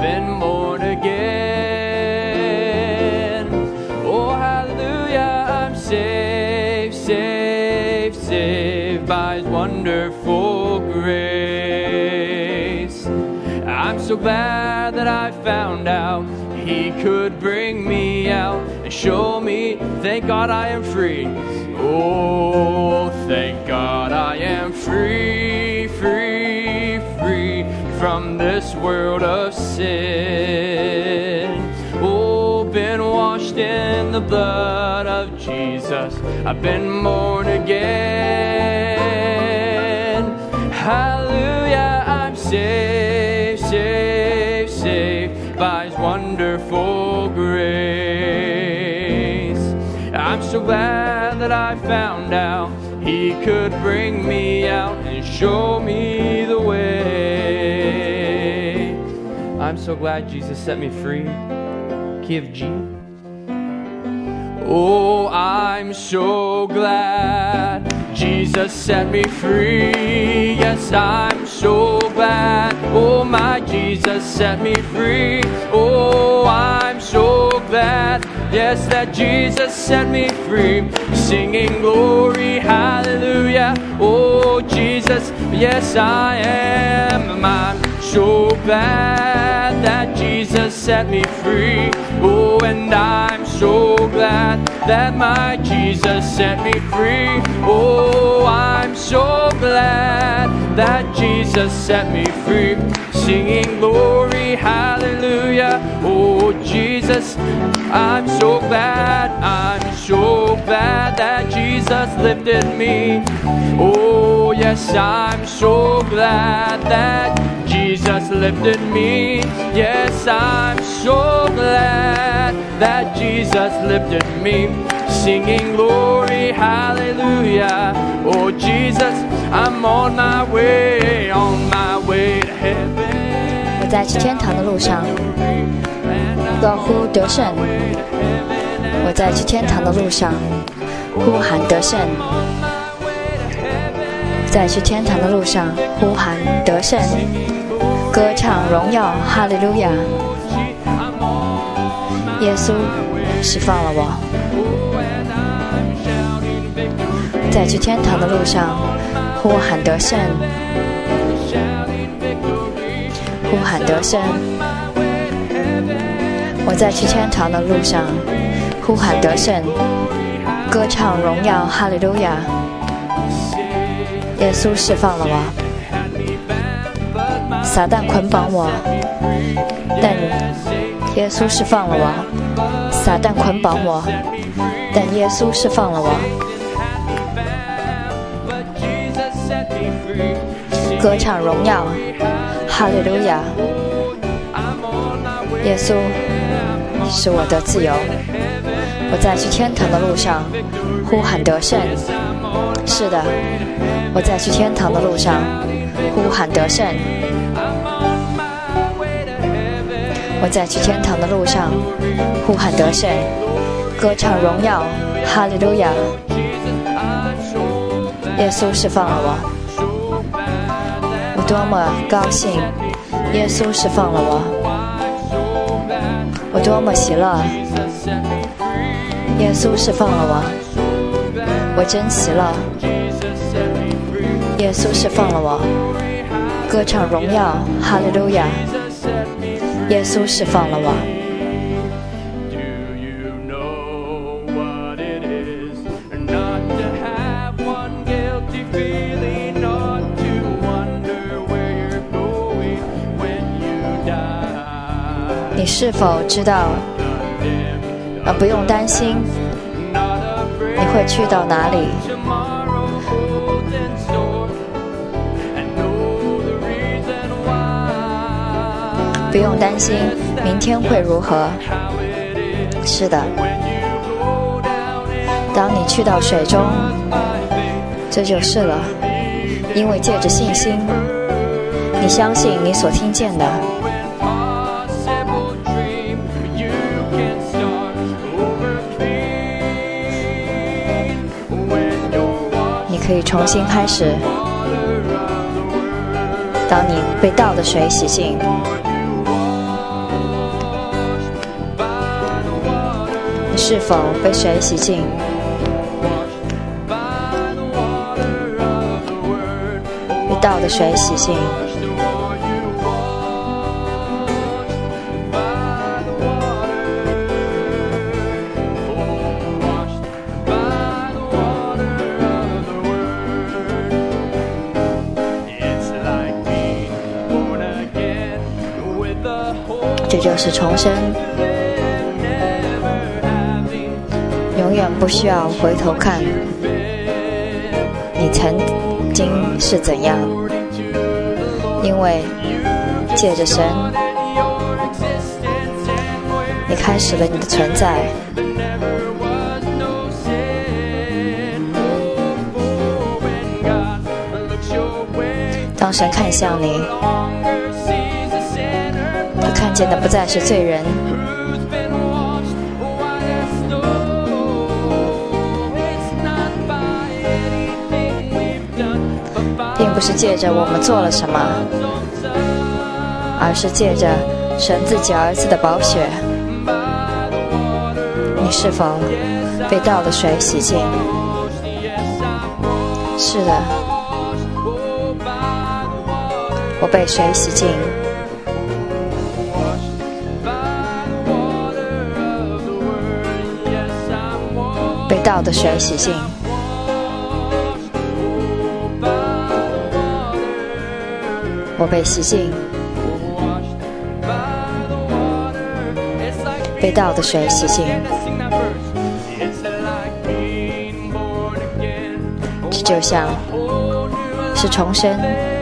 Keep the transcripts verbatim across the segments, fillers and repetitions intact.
been born again. Oh, hallelujah, I'm saved, saved, saved by His wonderful grace. I'm so glad that I found out He could bring me out and show me, thank God I am free. Oh, thank God I am free, free, free from this world of sin. Oh, been washed in the blood of Jesus. I've been born again. Hallelujah, I'm saved, saved, saved by His wonderful grace. I'm so glad that I found out He could bring me out and show me the way. I'm so glad Jesus set me free. Give G. Oh, I'm so glad Jesus set me free. Yes, I'm so glad. Oh, my Jesus set me free. Oh, I'm so glad. Yes, that Jesus set me free. Singing glory, hallelujah. Oh, Jesus, yes, I am. I'm so glad that Jesus set me free. Oh, and I'm so glad that my Jesus set me free. Oh, I'm so glad that Jesus set me free. Singing glory, hallelujah. Oh, Jesus, I'm so glad, I'm so glad that Jesus lifted me. Oh, yes, I'm so glad that Jesus lifted me. Yes, I'm so glad that Jesus lifted me. Singing glory, hallelujah. Oh, Jesus, I'm on my way, on my way to heaven. 我在去天堂的路上，高呼得胜。我在去天堂的路上，呼喊得胜。在去天堂的路上，呼喊得胜。歌唱荣耀，哈利路亚！耶稣释放了我。在去天堂的路上，呼喊得胜，呼喊得胜。我在去天堂的路上，呼喊得胜，歌唱荣耀，哈利路亚！耶稣释放了我。撒旦捆绑我，但耶稣释放了我。撒旦捆绑我，但耶稣释放了我。歌唱荣耀，哈利路亚！耶稣是我的自由。我在去天堂的路上，呼喊得胜。是的，我在去天堂的路上，呼喊得胜。我在去天堂的路上，呼喊得胜，歌唱荣耀，哈利路亚！耶稣释放了我，我多么高兴！耶稣释放了我，我多么喜乐！耶稣释放了我，我真喜乐！耶稣释放了我，歌唱荣耀，哈利路亚！耶稣释放了我。你是否知道，呃，不用担心，你会去到哪里？不用担心明天会如何。是的，当你去到水中，这就是了。因为借着信心，你相信你所听见的。你可以重新开始。当你被倒的水洗净， 是否被水洗净？被道的水洗净。这就是重生，永远不需要回头看你曾经是怎样，因为借着神，你开始了你的存在。当神看向你，他看见的不再是罪人，并不是借着我们做了什么，而是借着神自己儿子的宝血。你是否被道的水洗净？是的，我被水洗净。被道的水洗净，我被洗净，被道的水洗净。这就像是重生，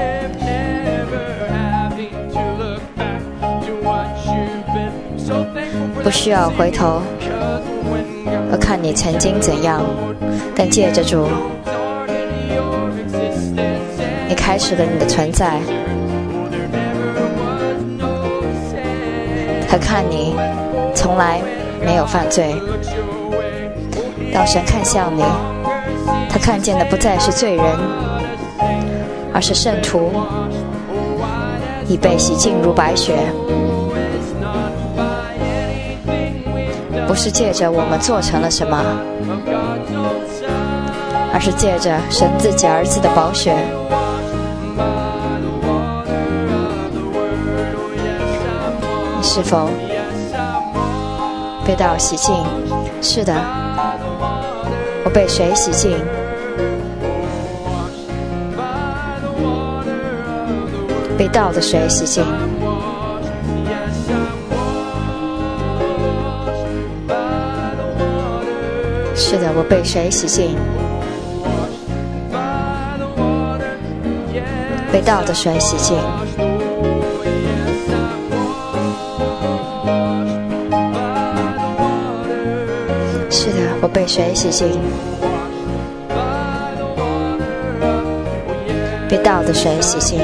不需要回头而看你曾经怎样，但借着主，你开始了你的存在。他看你从来没有犯罪，当神看向你，他看见的不再是罪人，而是圣徒，已被洗净如白雪。不是借着我们做成了什么，而是借着神自己儿子的宝血。你是否被道洗净？是的，我被水洗净。被道的水洗净。是的，我被水洗净，被道的水洗净。是的，我被水洗净，被道的水洗净。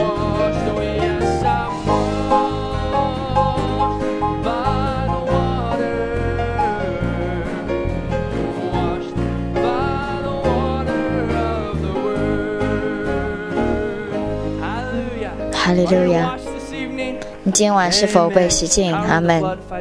哈利路亚！你今晚是否被洗净？阿门。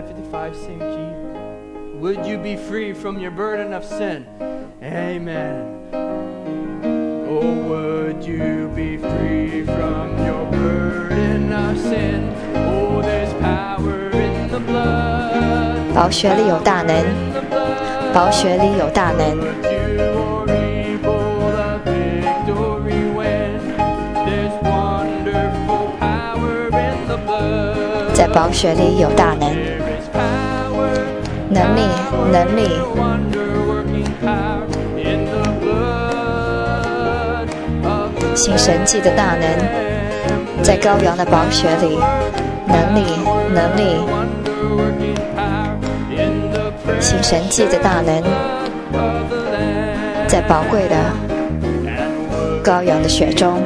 Would you be free from your burden of sin? Amen. Oh, would you be free from your burden of sin? Oh, there's power in the blood. 宝血里有大能，宝血里有大能。在宝血里有大能，能力，能力。行神迹的大能，在羔羊的宝血里，能力，能力。行神迹的大能，在宝贵的羔羊的血中。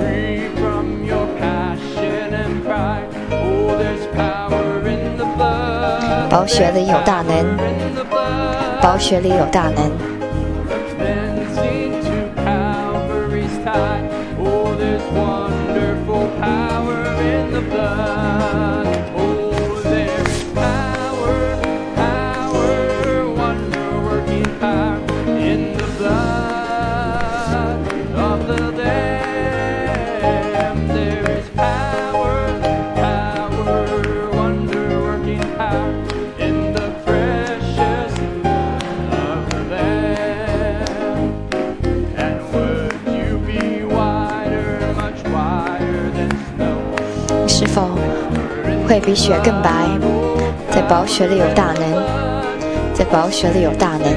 宝血里有大能，宝血里有大能。 是否会比雪更白？在宝血里有大能，在宝血里有大能。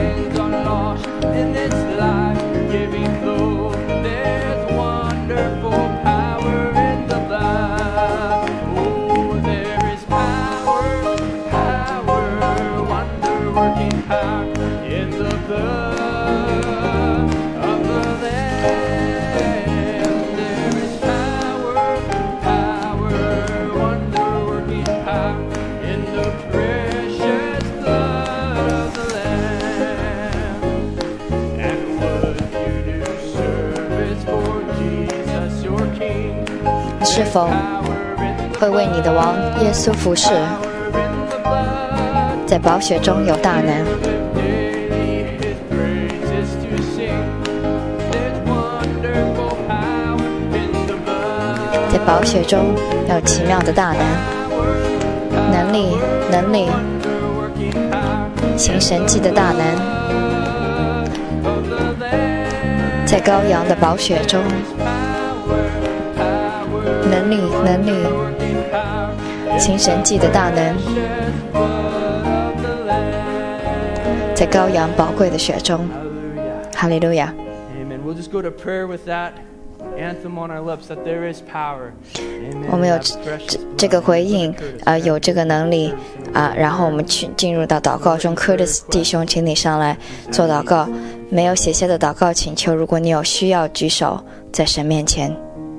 是否会为你的王耶稣服侍？在宝血中有大能，在宝血中有奇妙的大能，能力，能力，行神迹的大能，在羔羊的宝血中。能力，能力，行神迹的大能，在羔羊宝贵的血中。哈利路亚。我们有这这个回应，呃，有这个能力啊、呃，然后我们去进入到祷告中。Curtis 弟兄，请你上来做祷告。没有写下的祷告请求，如果你有需要，举手在神面前。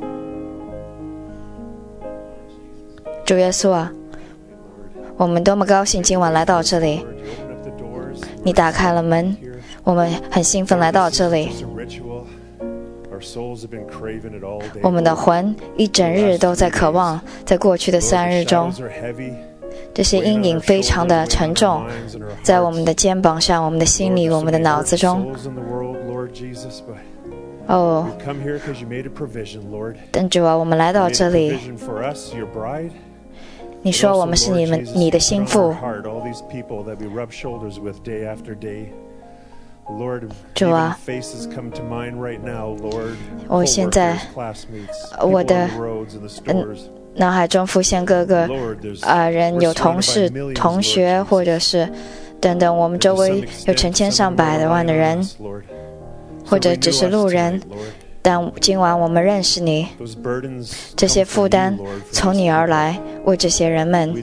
主耶稣啊，我们多么高兴今晚来到这里，你打开了门，我们很兴奋来到这里。我们的魂一整日都在渴望，在过去的三日中，这些阴影非常的沉重，在我们的肩膀上，我们的心里，我们的脑子中。哦，但主啊，我们来到这里，你说我们是你们你的心腹。主啊，我现在我的嗯脑海中浮现各个啊、呃、人，有同事、同学，或者是等等，我们周围有成千上百的万的人，或者只是路人。但今晚我们认识你，这些负担从你而来，为这些人们。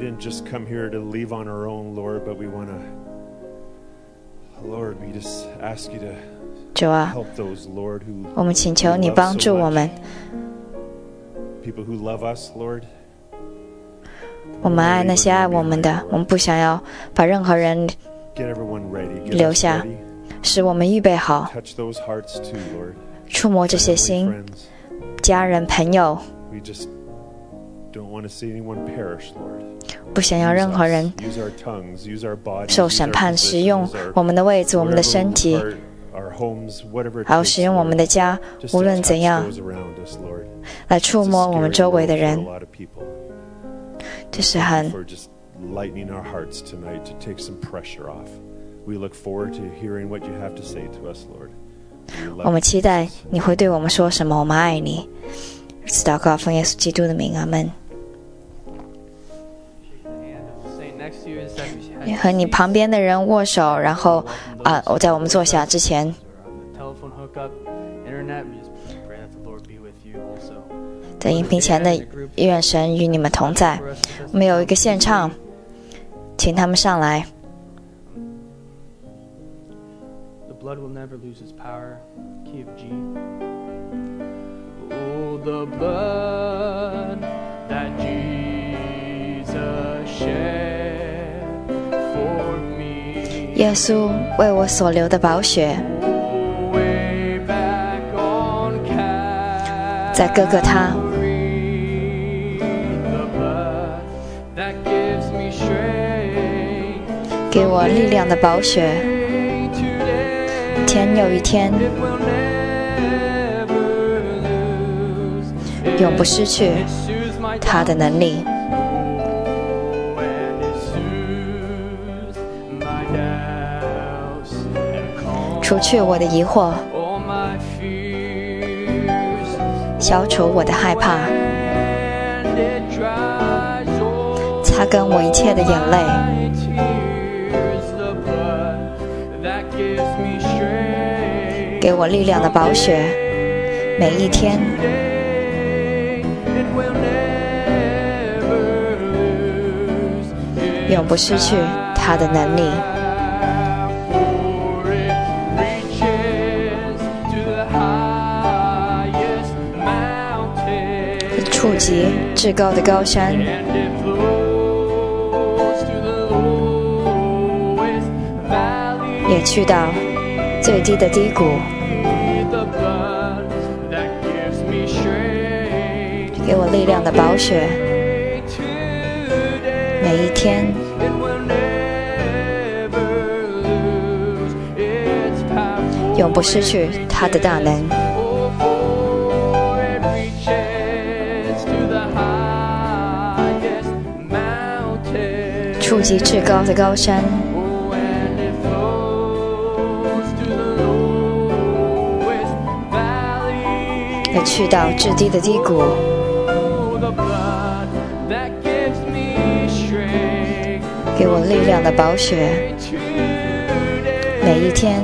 主啊，我们请求你帮助我们。我们爱那些爱我们的，我们不想要把任何人留下，使我们预备好，触摸这些心，家人、朋友，不想要任何人受审判，使用我们的位子、我们的身体，还有使用我们的家，无论怎样来触摸我们周围的人。这是很我们期待你会对我们说什么，我们爱你。祷告奉耶稣基督的名，阿们。和你旁边的人握手，然后啊，我在我们坐下之前，在音频前的愿神与你们同在。我们有一个献唱，请他们上来。Blood will never lose its power. Key of G. Oh, the blood that Jesus shed for me. 耶稣为我所流的宝血，在各个他，给我力量的宝血。天有一天，永不失去他的能力。除去我的疑惑，消除我的害怕。 擦干我一切的眼泪，给我力量的宝血，每一天永不失去他的能力。触及至高的高山，也去到最低的低谷，给我力量的宝血，每一天永不失去他的大能。触及至高的高山，也去到至低的低谷，给我力量的宝血，每一天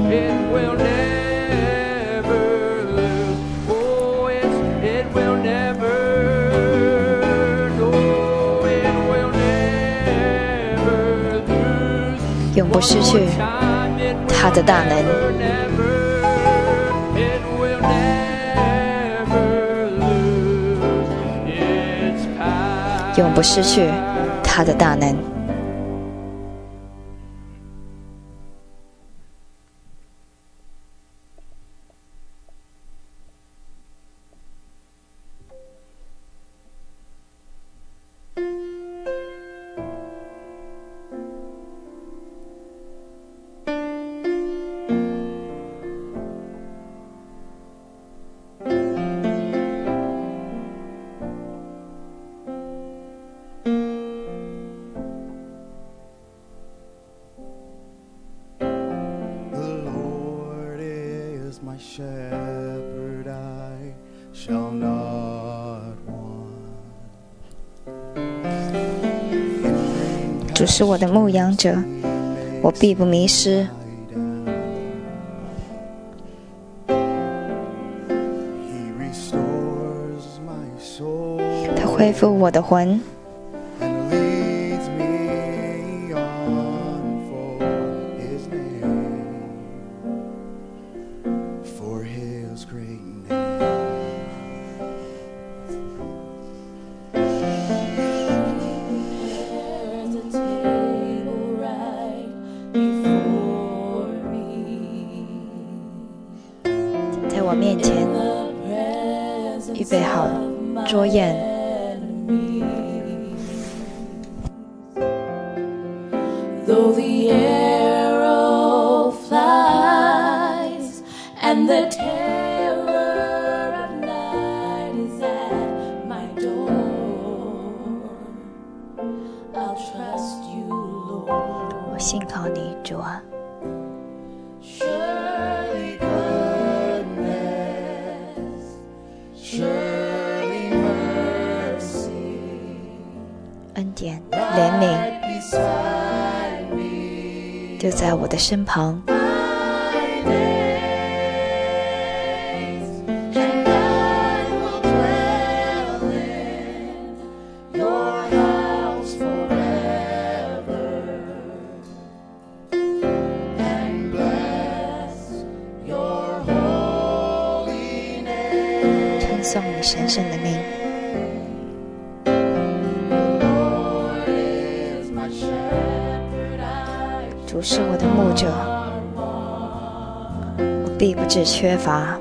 永不失去他的大能。永不失去他的大能。 Shepherd, I shall not want. 主是我的牧羊者，我必不迷失。他恢复我的魂，在我面前预备好桌宴。 Though the arrow flies and the terror of night is at my door, I'll trust you, Lord. 我信靠你，主啊。 Surely goodness, surely mercy, 恩典、怜悯 beside me, 就在我的身旁。 my days, and I will dwell in your house forever, and bless your holy name. 称颂你神圣的名。 主是我的牧者，我必不致缺乏。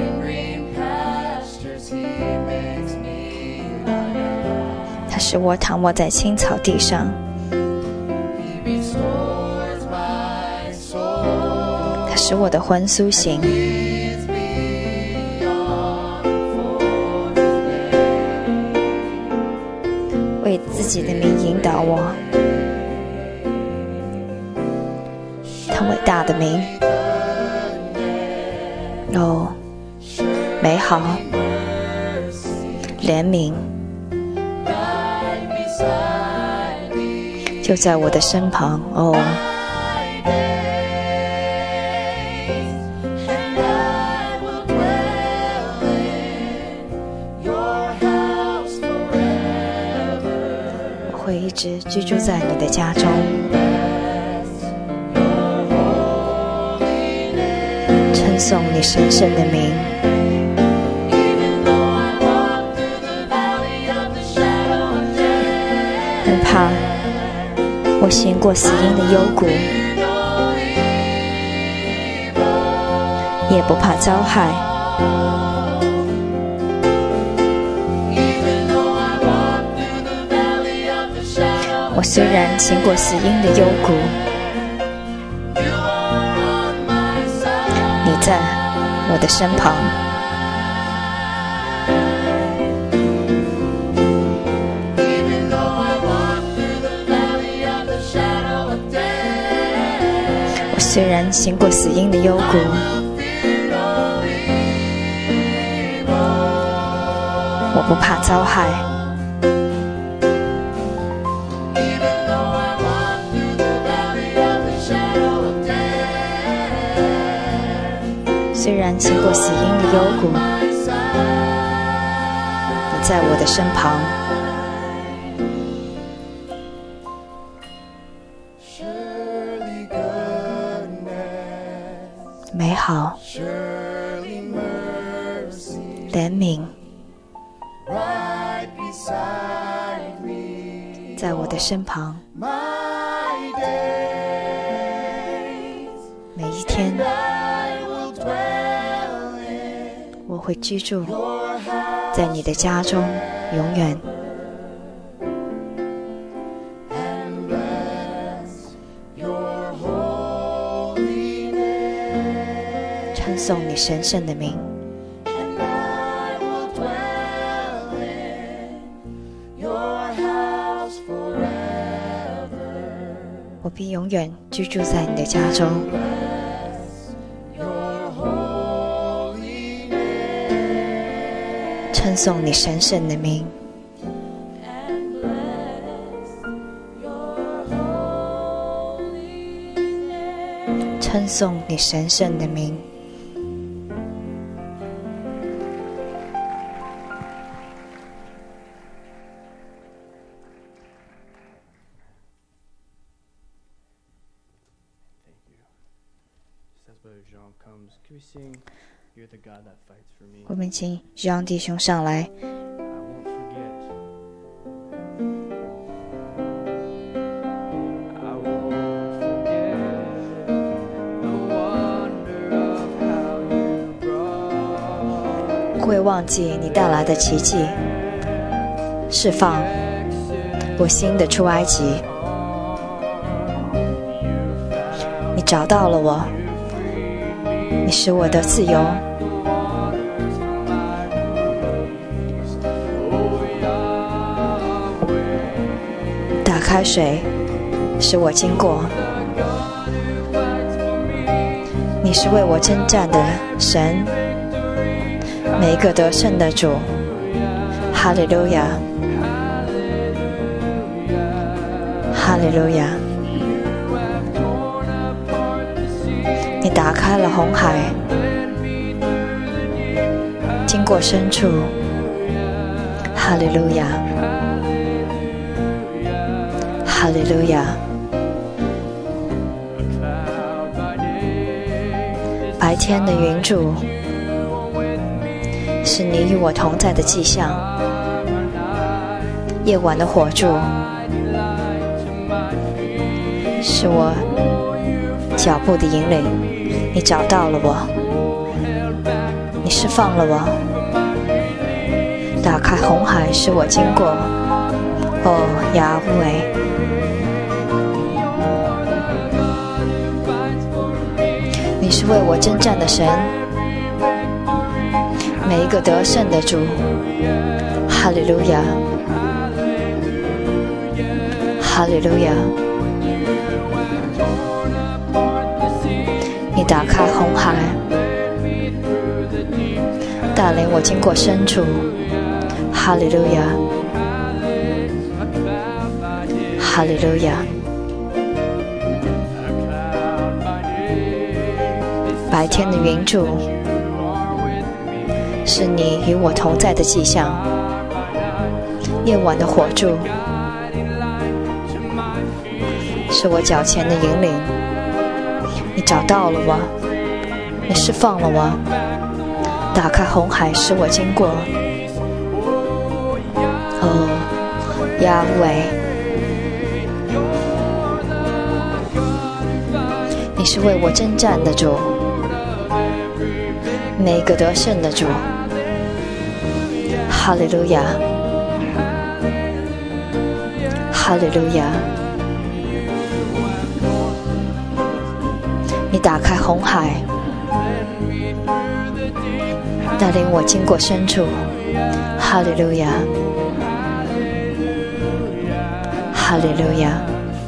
他使我躺卧在青草地上，他使我的魂苏醒。为自己的名引导我。 他伟大的名，哦，美好，怜悯， 就在我的身旁哦。我会一直居住在你的家中，称颂你神圣的名。很怕我行过死荫的幽谷，也不怕遭害。我虽然行过死荫的幽谷，你在我的身旁。我虽然行过死荫的幽谷，我不怕遭害。虽然行过死荫的幽谷，你在我的身旁。美好、怜悯，在我的身旁。每一天，我会居住在你的家中，永远。称颂你神圣的名。我必永远居住在你的家中。称颂你神圣的名。称颂你神圣的名。我们请让弟兄上来。不会忘记你带来的奇迹，释放我新的出埃及。你找到了我，你使我的自由。打开水，使我经过。你是为我征战的神，每一个得胜的主。哈利路亚，哈利路亚。你打开了红海，经过深处。哈利路亚，哈利路亚。白天的云柱是你与我同在的迹象，夜晚的火柱是我脚步的引领。你找到了我，你释放了我，打开红海使我经过。哦，雅威，你是为我征战的神，每一个得胜的主。哈利路亚，哈利路亚。你打开红海，带领我经过深处。哈利路亚，哈利路亚。 白天的云柱是你与我同在的迹象，夜晚的火柱是我脚前的引领。你找到了我，你释放了我，打开红海使我经过。哦，亚伟，你是为我征战的主，每个得胜的主。哈利路亚，哈利路亚。你打开红海，带领我经过深处。哈利路亚，哈利路亚。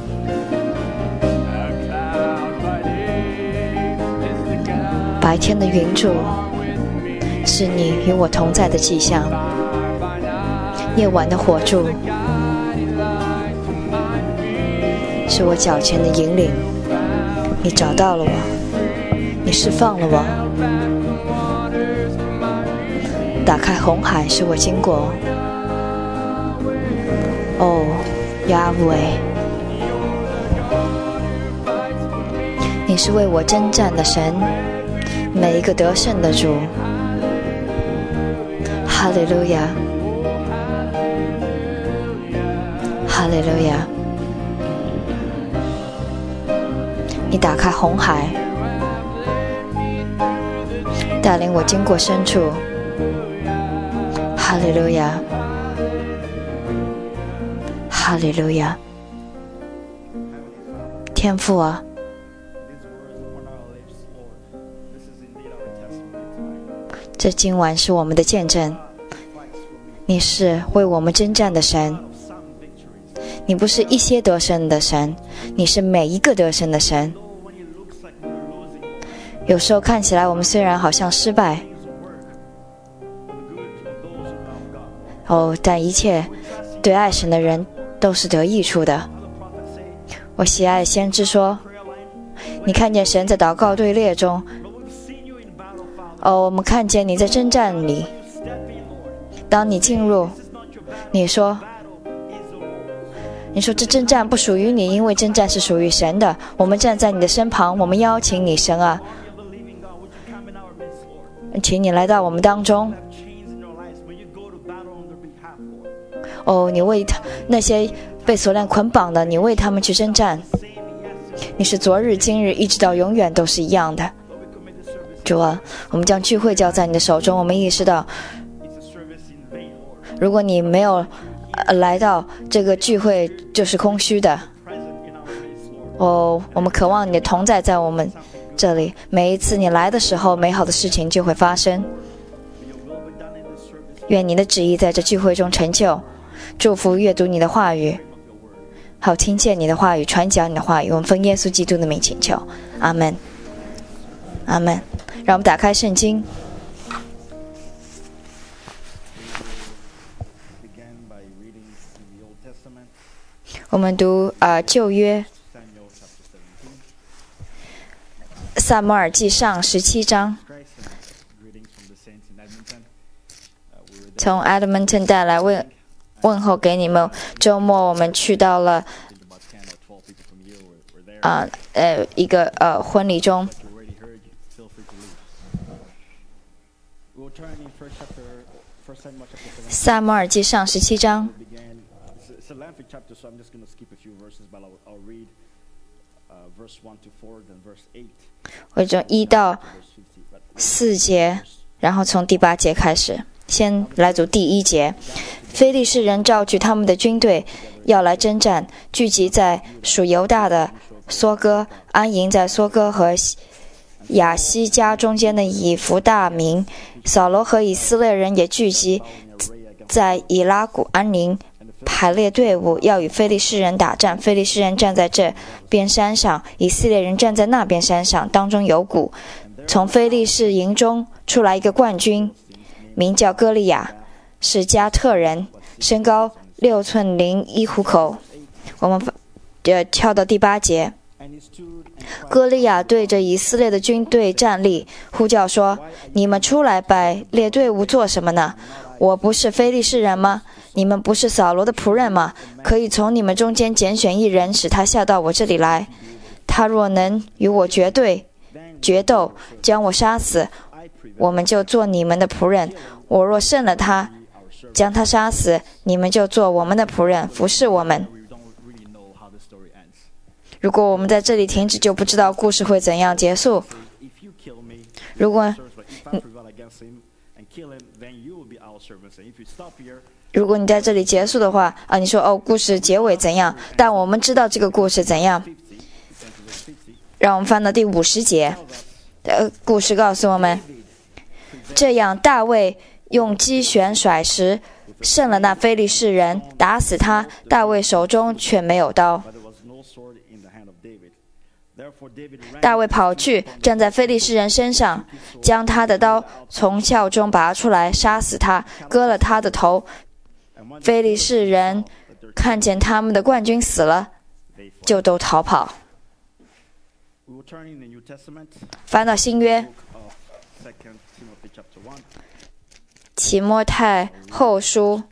白天的云柱是你与我同在的迹象，夜晚的火柱是我脚前的引领。你找到了我，你释放了我，打开红海使我经过。哦，亚伟，你是为我征战的神，每一个得胜的主。哈利路亚，哈利路亚。你打开红海，带领我经过深处。哈利路亚，哈利路亚。天父啊，这今晚是我们的见证，你是为我们征战的神，你不是一些得胜的神，你是每一个得胜的神。有时候看起来我们虽然好像失败，哦，但一切对爱神的人都是得益处的。我喜爱先知说，你看见神在祷告队列中，哦，我们看见你在征战里，当你进入，你说你说这征战不属于你，因为征战是属于神的。我们站在你的身旁，我们邀请你，神啊，请你来到我们当中。哦，你为他那些被锁链捆绑的，你为他们去征战。你是昨日今日一直到永远都是一样的。主啊，我们将聚会交在你的手中，我们意识到如果你没有来到这个聚会就是空虚的。哦，我们渴望你的同在在我们这里，每一次你来的时候，美好的事情就会发生。愿你的旨意在这聚会中成就。祝福阅读你的话语，好听见你的话语，传讲你的话语。我们奉耶稣基督的名请求，阿们，阿们。让我们打开圣经，我们读啊、呃、旧约撒母耳记上十七章。从 Edmonton 带来问问候给你们。周末我们去到了啊 呃, 呃一个呃婚礼中。撒母耳记上十七章。我从一到四节，然后从第八节开始。先来读第一节。非利士人召集他们的军队要来征战，聚集在属犹大的梭哥，安营在梭哥和亚西加中间的以弗大民。扫罗和以色列人也聚集在以拉谷安宁，排列队伍要与非利士人打仗。非利士人站在这边山上，以色列人站在那边山上，当中有谷。从非利士营中出来一个冠军，名叫歌利亚，是加特人，身高六寸零一虎口。我们呃跳到第八节。 歌利亚对着以色列的军队站立，呼叫说：“你们出来摆列队伍做什么呢？我不是非利士人吗？你们不是扫罗的仆人吗？可以从你们中间拣选一人，使他下到我这里来。他若能与我决对决斗，将我杀死，我们就做你们的仆人；我若胜了他，将他杀死，你们就做我们的仆人，服侍我们。”如果我们在这里停止，就不知道故事会怎样结束。如果如果你在这里结束的话，啊，你说哦，故事结尾怎样？但我们知道这个故事怎样。让我们翻到第五十节，呃，故事告诉我们，这样大卫用机旋甩石胜了那非利士人，打死他。大卫手中却没有刀。大卫跑去，站在非利士人身上，将他的刀从鞘中拔出来，杀死他，割了他的头。非利士人看见他们的冠军死了，就都逃跑。翻到新约，提摩太后书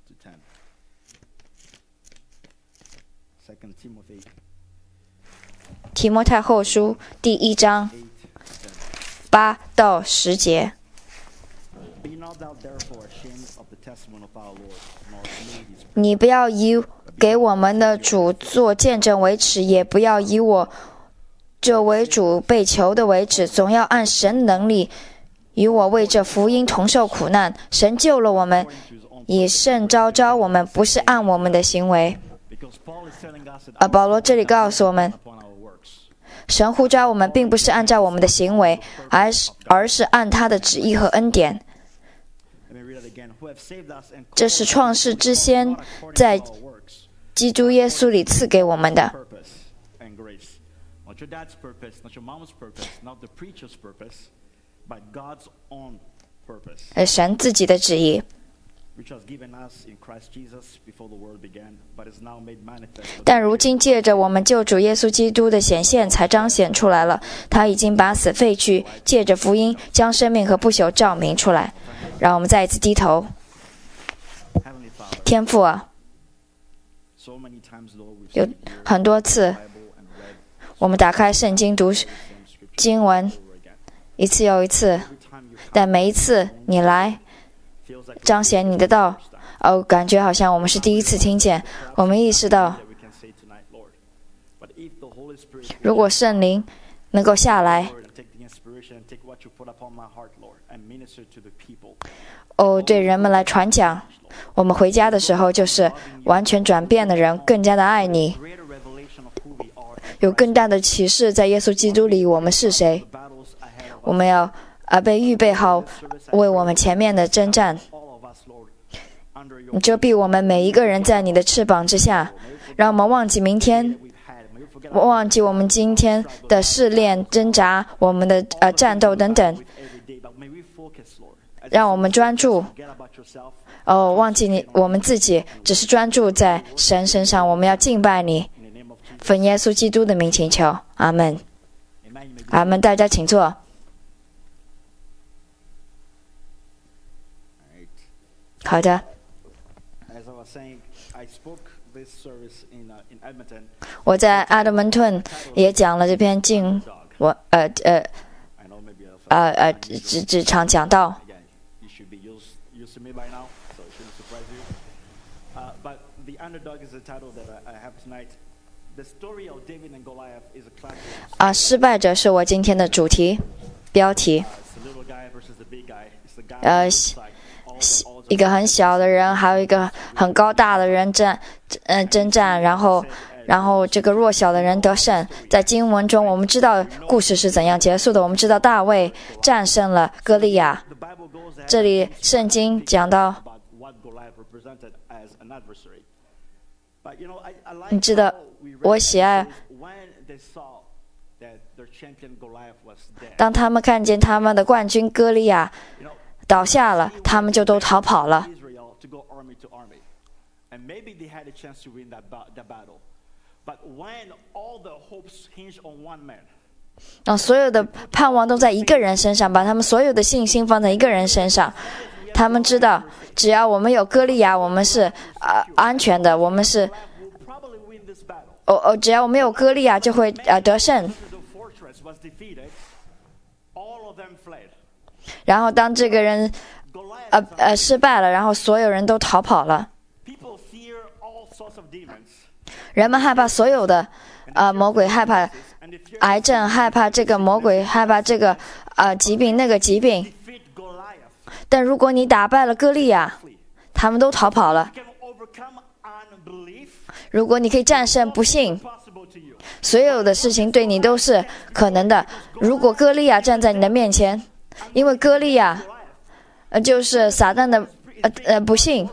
提摩太后书第一章八到十节。你不要以给我们的主做见证为耻，也不要以我这为主被囚的为耻，总要按神的能力与我为这福音同受苦难。神救了我们，以圣召召我们，不是按我们的行为。而保罗这里告诉我们，神呼召我们并不是按照我们的行为，而是而是按他的旨意和恩典。这是创世之先在基督耶稣里赐给我们的。而神自己的旨意，但如今借着我们救主耶稣基督的显现才彰显出来了。他已经把死废去，借着福音将生命和不朽照明出来。让我们再一次低头。天父啊，有很多次我们打开圣经读经文，一次又一次，但每一次你来彰显你的道，哦，感觉好像我们是第一次听见。我们意识到，如果圣灵能够下来，哦，对人们来传讲，我们回家的时候就是完全转变的人，更加的爱你，有更大的启示在耶稣基督里我们是谁。我们要啊被预备好为我们前面的征战。你遮蔽我们每一个人在你的翅膀之下，让我们忘记明天，忘记我们今天的试炼挣扎，我们的呃战斗等等，让我们专注哦，忘记你我们自己，只是专注在神身上。我们要敬拜你，奉耶稣基督的名请求，阿们，阿们。大家请坐。好的。我在阿德蒙顿也讲了这篇经，我呃呃呃呃这这场讲道。啊，失败者是我今天的主题标题。呃，一个很小的人，还有一个很高大的人战，嗯，征战，然后，然后这个弱小的人得胜。在经文中，我们知道故事是怎样结束的。我们知道大卫战胜了歌利亚。这里圣经讲到，你知道，我喜爱。当他们看见他们的冠军歌利亚倒下了，他们就都逃跑了。 让所有的盼望都在一个人身上，把他们所有的信心放在一个人身上。他们知道，只要我们有歌利亚，我们是呃安全的，我们是哦哦，只要我们有歌利亚，就会呃得胜。然后当这个人呃呃失败了，然后所有人都逃跑了。人们害怕所有的呃魔鬼，害怕癌症，害怕这个魔鬼，害怕这个呃疾病那个疾病。但如果你打败了歌利亚，他们都逃跑了。如果你可以战胜不信，所有的事情对你都是可能的。如果歌利亚站在你的面前，因为歌利亚呃就是撒旦的呃呃不信，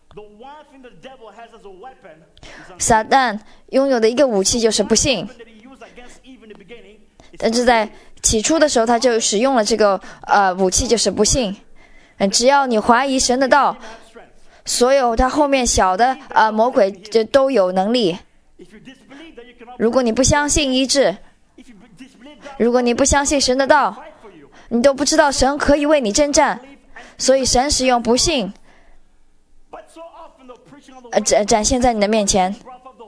撒旦拥有的一个武器就是不信。但是在起初的时候，他就使用了这个呃武器，就是不信。嗯，只要你怀疑神的道，所有他后面小的呃魔鬼就都有能力。如果你不相信医治，如果你不相信神的道，你都不知道神可以为你征战。所以神使用不信呃展展现在你的面前。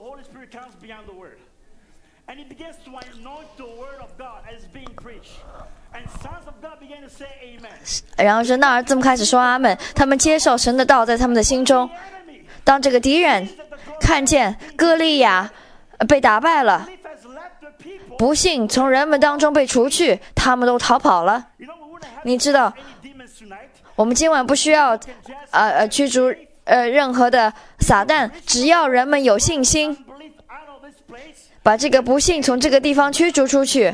然后神的儿子们开始说阿们，他们接受神的道在他们的心中。当这个敌人看见歌利亚被打败了，不幸从人们当中被除去，他们都逃跑了。你知道，我们今晚不需要呃呃驱逐呃任何的撒旦，只要人们有信心，把这个不幸从这个地方驱逐出去。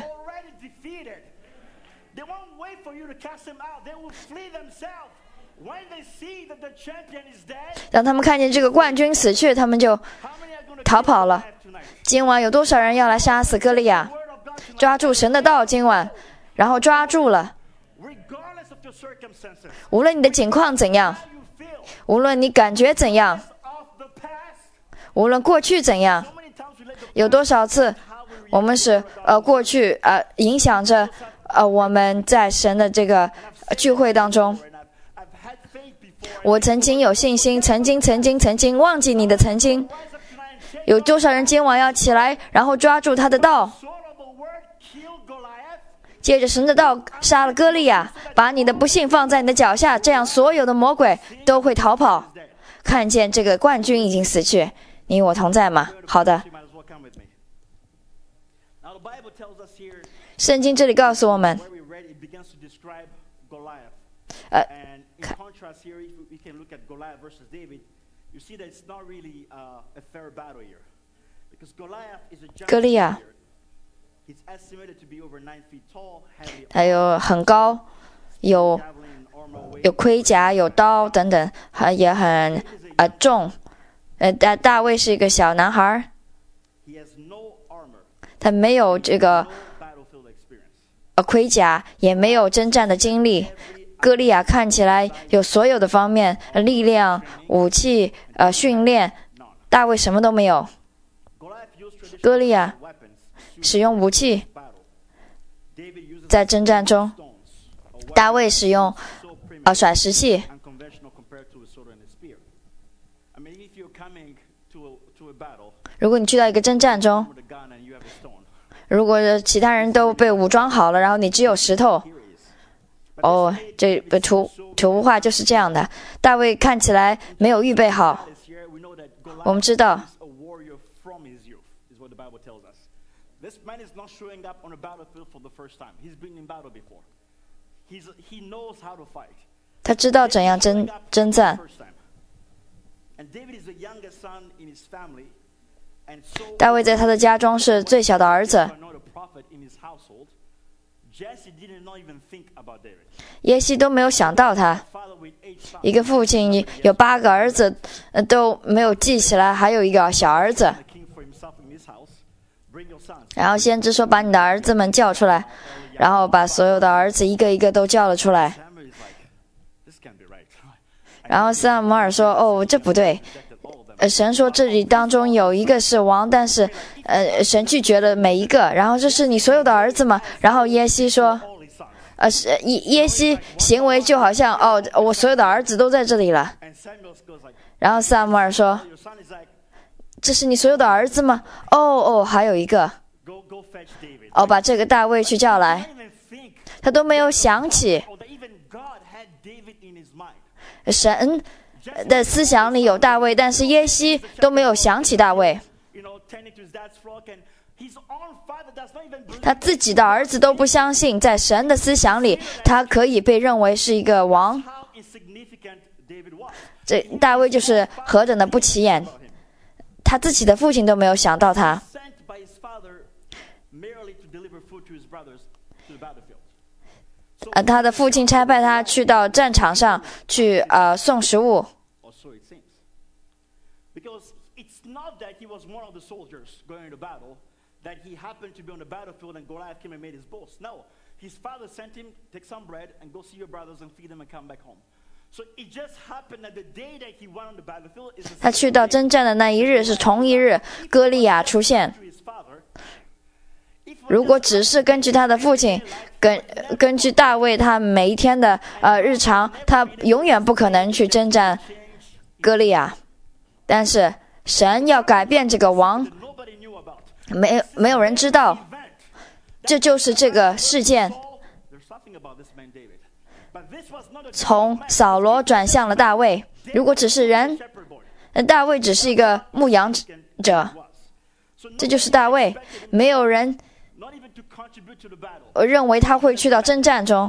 当他们看见这个冠军死去，他们就逃跑了。今晚有多少人要来杀死歌利亚？抓住神的道，今晚，然后抓住了。无论你的境况怎样，无论你感觉怎样，无论过去怎样，有多少次我们是呃过去呃影响着呃我们在神的这个聚会当中。我曾经有信心，曾经曾经曾经忘记你的曾经。有多少人今晚要起来，然后抓住他的道，借着神的道杀了歌利亚，把你的不幸放在你的脚下，这样所有的魔鬼都会逃跑。看见这个冠军已经死去，你我同在吗？好的。圣经这里告诉我们，呃歌利亚还有很高，有有盔甲，有刀等等，还也很呃重。呃大大卫是一个小男孩，他没有这个呃盔甲，也没有征战的经历。歌利亚看起来有所有的方面，力量、武器、呃训练，大卫什么都没有。歌利亚使用武器在征战中，大卫使用呃甩石器。如果你去到一个征战中，如果其他人都被武装好了，然后你只有石头，哦，这图图画就是这样的。大卫看起来没有预备好。我们知道，他知道怎样征征战。大卫在他的家中是最小的儿子。耶西都没有想到他，一个父亲有八个儿子都没有记起来，还有一个小儿子。然后先知说把你的儿子们叫出来，然后把所有的儿子一个一个都叫了出来。然后撒母耳说哦这不对， 呃，神说这里当中有一个是王，但是呃，神拒绝了每一个。然后这是你所有的儿子吗？然后耶西说，呃，是耶耶西行为就好像哦，我所有的儿子都在这里了。然后撒母耳说，这是你所有的儿子吗？哦哦，还有一个，哦，把这个大卫去叫来。他都没有想起神的思想里有大卫，但是耶西都没有想起大卫。他自己的儿子都不相信，在神的思想里，他可以被认为是一个王。这大卫就是何等的不起眼，他自己的父亲都没有想到他。呃，他的父亲差派他去到战场上去呃送食物。他去到征战的那一日是同一日，歌利亚出现。如果只是根据他的父亲，根根据大卫他每一天的呃日常，他永远不可能去征战歌利亚。但是神要改变这个王，没没有人知道，这就是这个事件。从扫罗转向了大卫。如果只是人，大卫只是一个牧羊者，这就是大卫。没有人我认为他会去到征战中。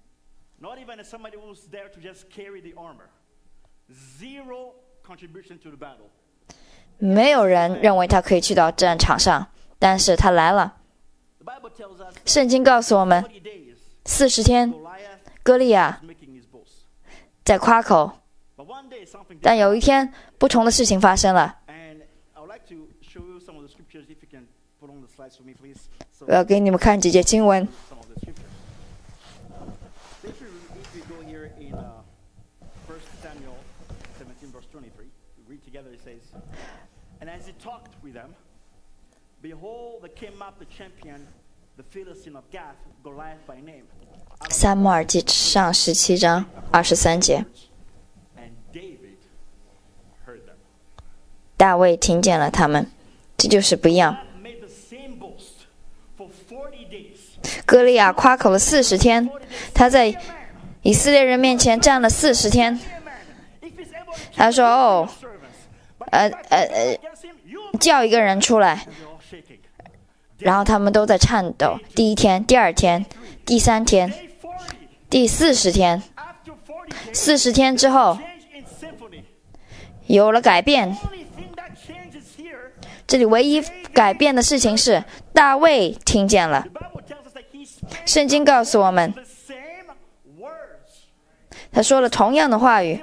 没有人认为他可以去到战场上，但是他来了。圣经告诉我们，四十天，歌利亚在夸口，但有一天，不同的事情发生了。我要给你们看几节经文。撒母耳记上十七章二十三节，大卫听见了他们，这就是不一样。歌利亚夸口了四十天，他在以色列人面前站了四十天。他说：“哦，呃呃呃，叫一个人出来。”然后他们都在颤抖。第一天、第二天、第三天、第四十天，四十天之后有了改变。这里唯一改变的事情是大卫听见了。圣经告诉我们，他说了同样的话语，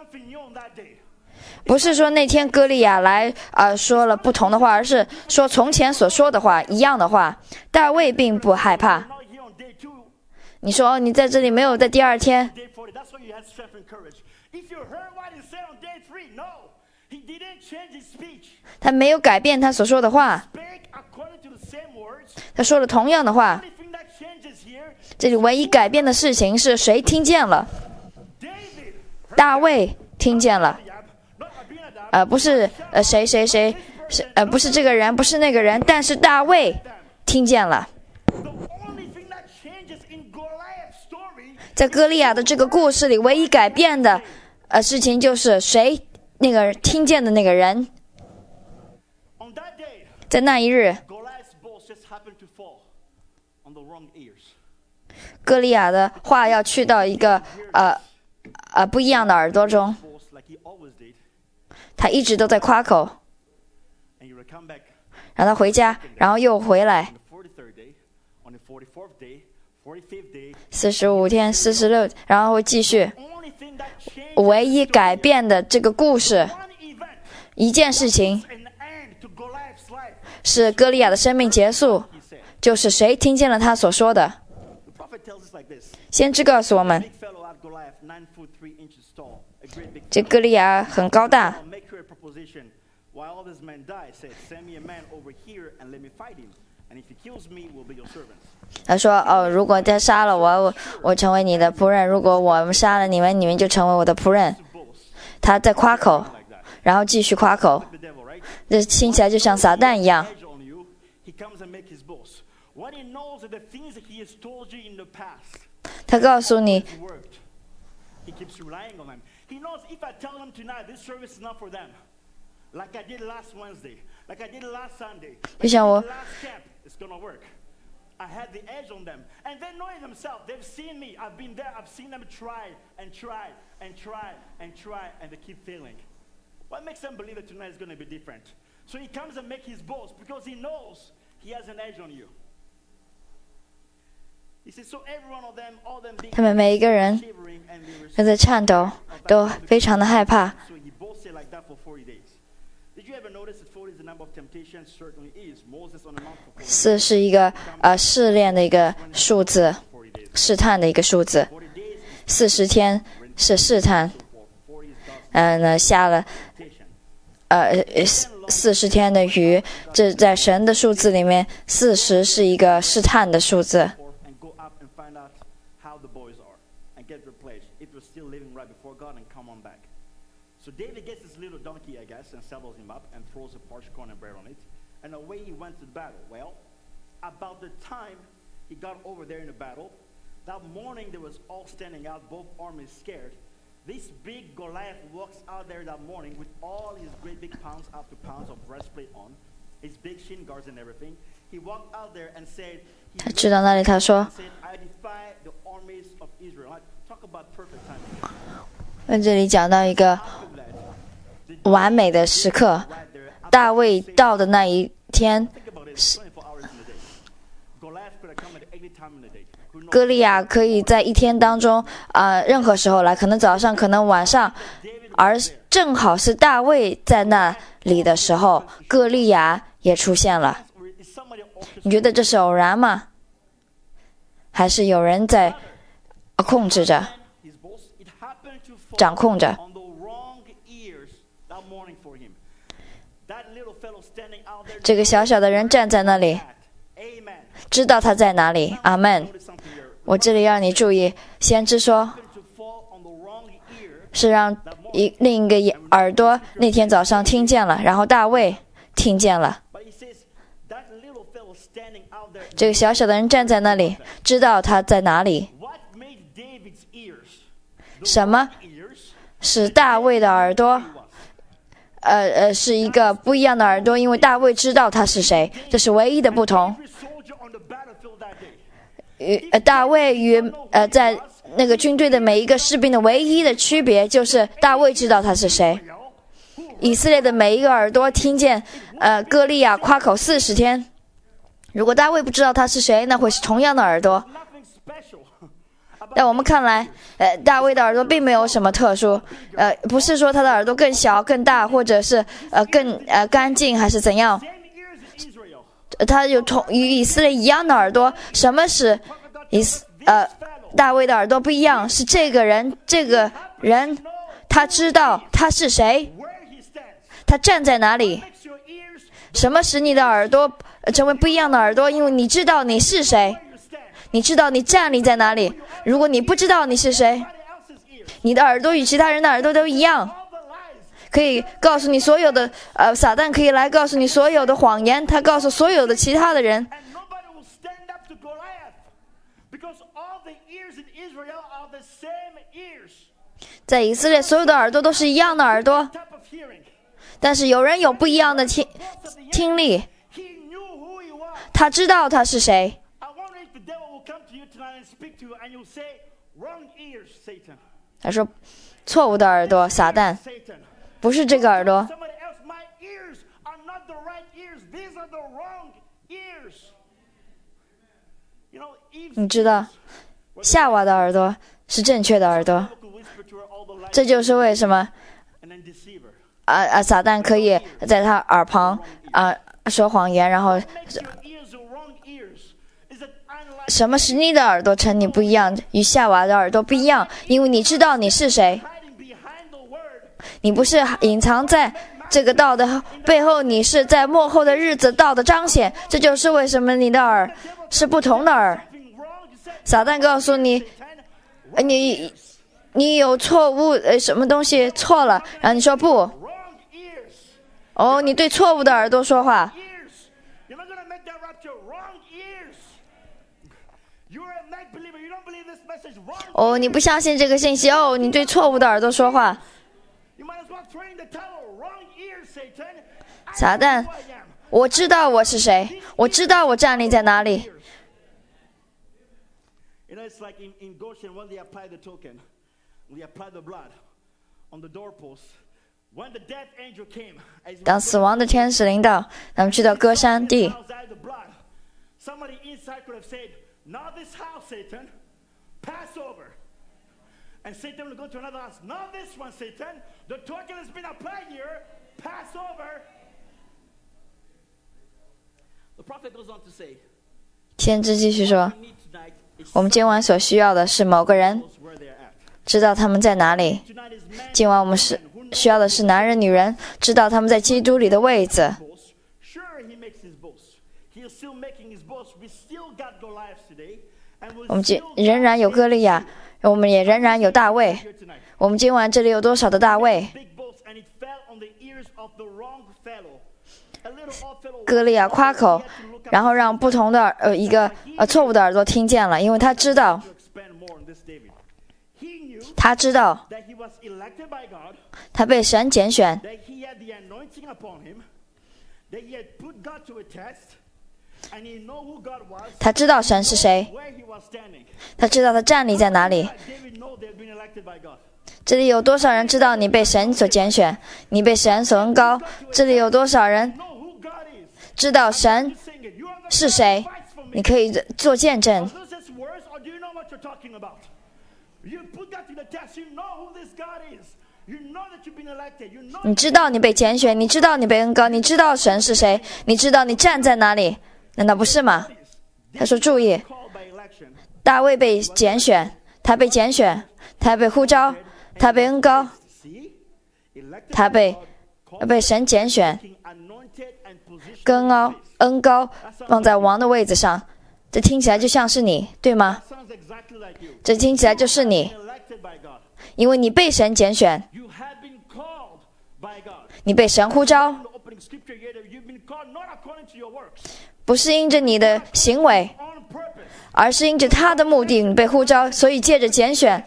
不是说那天歌利亚来啊、呃、说了不同的话，而是说从前所说的话一样的话。大卫并不害怕。你说、哦、你在这里没有在第二天，他没有改变他所说的话，他说了同样的话。这里唯一改变的事情是谁听见了？大卫听见了，呃，不是呃谁谁谁，是呃不是这个人，不是那个人，但是大卫听见了。在歌利亚的这个故事里，唯一改变的呃事情就是谁那个听见的那个人。在那一日，歌利亚的话要去到一个呃呃不一样的耳朵中，他一直都在夸口，让他回家，然后又回来。四十五天、四十六，然后会继续。唯一改变的这个故事，一件事情，是歌利亚的生命结束，就是谁听见了他所说的。先知告诉我们，这歌利亚很高大， While this man died, said, "Send me a man over here and let me fight him. And if he kills me, we'll be your servants." 他说：“哦，如果他杀了我，我我成为你的仆人；如果我们杀了你们，你们就成为我的仆人。”他在夸口，然后继续夸口，这听起来就像撒旦一样。他告诉你，就像我。 I had the edge on them. And they know it themselves. They've seen me. I've been there. I've seen them try and try and try and try, and they keep failing. What makes them believe that tonight is going to be different? So he comes and makes his boast because he knows he has an edge on you. He says, so every one of them, all them being 他们每一个人 shivering and they were 都在颤抖，都非常的害怕。 So he boasted like that for forty days. Did you ever notice that forty is the number of temptation? Certainly is. Moses on the mount for forty days. 四是一个呃试炼的一个数字，试探的一个数字。四十天是试探，嗯、呃，下了呃四十天的雨，这在神的数字里面，四十是一个试探的数字。 And go up and find out how the boys are and get replaced if you're still living right before God and come on back. So David gets this little donkey, I guess, and saddles him up and throws a parched corn and bread on it. And away he went to the battle. Well, about the time he got over there in the battle, that morning they was all standing out, both armies scared. This big Goliath walks out there that morning with all his great big pounds after pounds of breastplate on, his big shin guards and everything. He walked out there and said, he 他知道那里，他说 said, I defy the armies of Israel. Talk about perfect timing. 在这里讲到一个完美的时刻，大卫到的那一天， Think about it. twenty-four hours in the day. Goliath could have come at any time in the day. Who knows? 歌利亚可以在一天当中啊、呃，任何时候来，可能早上，可能晚上，而正好是大卫在那里的时候，歌利亚也出现了。 Is somebody 你觉得这是偶然吗？还是有人在呃控制着、 his boss? It happened to fall 掌控着？ on the wrong ears that morning for him. That little fellow standing out there. 这个小小的人站在那里， Amen. 知道他在哪里。阿门。 Notice something here. 我这里让你注意，先知说 To fall on the wrong ear. 是让一另一个耳朵那天早上听见了，然后大卫听见了。 But he says that little fellow standing out there. 这个小小的人站在那里，知道他在哪里。 What made David's ears? 什么 Ears. 使大卫的耳朵，呃呃，是一个不一样的耳朵？因为大卫知道他是谁，这是唯一的不同。 Every soldier on the battlefield that day. 与呃大卫与呃在那个军队的每一个士兵的唯一的区别，就是大卫知道他是谁。以色列的每一个耳朵听见呃歌利亚夸口四十天，如果大卫不知道他是谁，那会是同样的耳朵。 Nothing special. 在我们看来，呃，大卫的耳朵并没有什么特殊，呃，不是说他的耳朵更小、更大，或者是呃更呃干净，还是怎样？ Same ears in Israel. 呃他有同与以色列一样的耳朵。什么使以色呃大卫的耳朵不一样？是这个人，这个人他知道他是谁， Where he stands. 他站在哪里。 Makes your ears 什么使你的耳朵呃成为不一样的耳朵？因为你知道你是谁， where you stand. 你知道你站立在哪里。如果你不知道你是谁， Everybody else's ears. 你的耳朵与其他人的耳朵都一样。 All the lies. 可以告诉你所有的，呃，撒旦可以来告诉你所有的谎言，他告诉所有的其他的人， And nobody will stand up to Goliath. Because all the ears in Israel are the same ears. 在以色列所有的耳朵都是一样的耳朵， Type of hearing. 但是有人有不一样的听 Both of the 听力， He knew who he was. 他知道他是谁。 I wonder if the devil will come to you tonight and speak to you and you'll say, wrong ears, Satan. 他说，错误的耳朵，撒旦 Satan. 不是这个耳朵， Somebody else, my ears are not the right ears. These are the wrong ears. You know, Eve's 你知道，夏娃的耳朵是正确的耳朵， devil could whisper to her all the lies 这就是为什么 and then deceive her. 啊啊，撒旦可以在他耳旁啊说谎言，然后 Makes your ears the wrong ears. Is that unlike 什么使你的耳朵成你不一样，与夏娃的耳朵不一样？因为你知道你是谁， hiding behind the word. 你不是隐藏在这个道的背后，你是在末后的日子道的彰显。这就是为什么你的耳是不同的耳。撒旦告诉你，你你有错误，呃，什么东西错了，然后你说不。哦，你对错误的耳朵说话。哦，你不相信这个信息。哦，你对错误的耳朵说话。撒旦，我知道我是谁，我知道我站立在哪里。当死亡的天使临到，他们去到歌山地。 And Satan will go to another house. Not this one, Satan. The token has been applied here. Pass over. The prophet goes on to say, 先知继续说，我们今晚所需要的是某个人知道他们在哪里。今晚我们是需要的是男人女人知道他们在基督里的位置。我们今仍然有歌利亚，我们也仍然有大卫。我们今晚这里有多少的大卫？歌利亚夸口，然后让不同的呃一个呃错误的耳朵听见了，因为他知道，他知道他被神拣选，他知道神是谁，他知道他站立在哪里。这里有多少人知道你被神所拣选，你被神所恩膏？这里有多少人知道神是谁？你可以做见证。你知道你被拣选，你知道你被恩膏，你知道神是谁，你知道你站在哪里，难道不是吗？他说注意，大卫被拣选，他被拣选，他被呼召，他被恩膏，他被被神拣选，跟恩恩膏放在王的位置上。这听起来就像是你，对吗？这听起来就是你，因为你被神拣选，你被神呼召，不是因着你的行为，而是因着他的目的，你被呼召，所以借着拣选，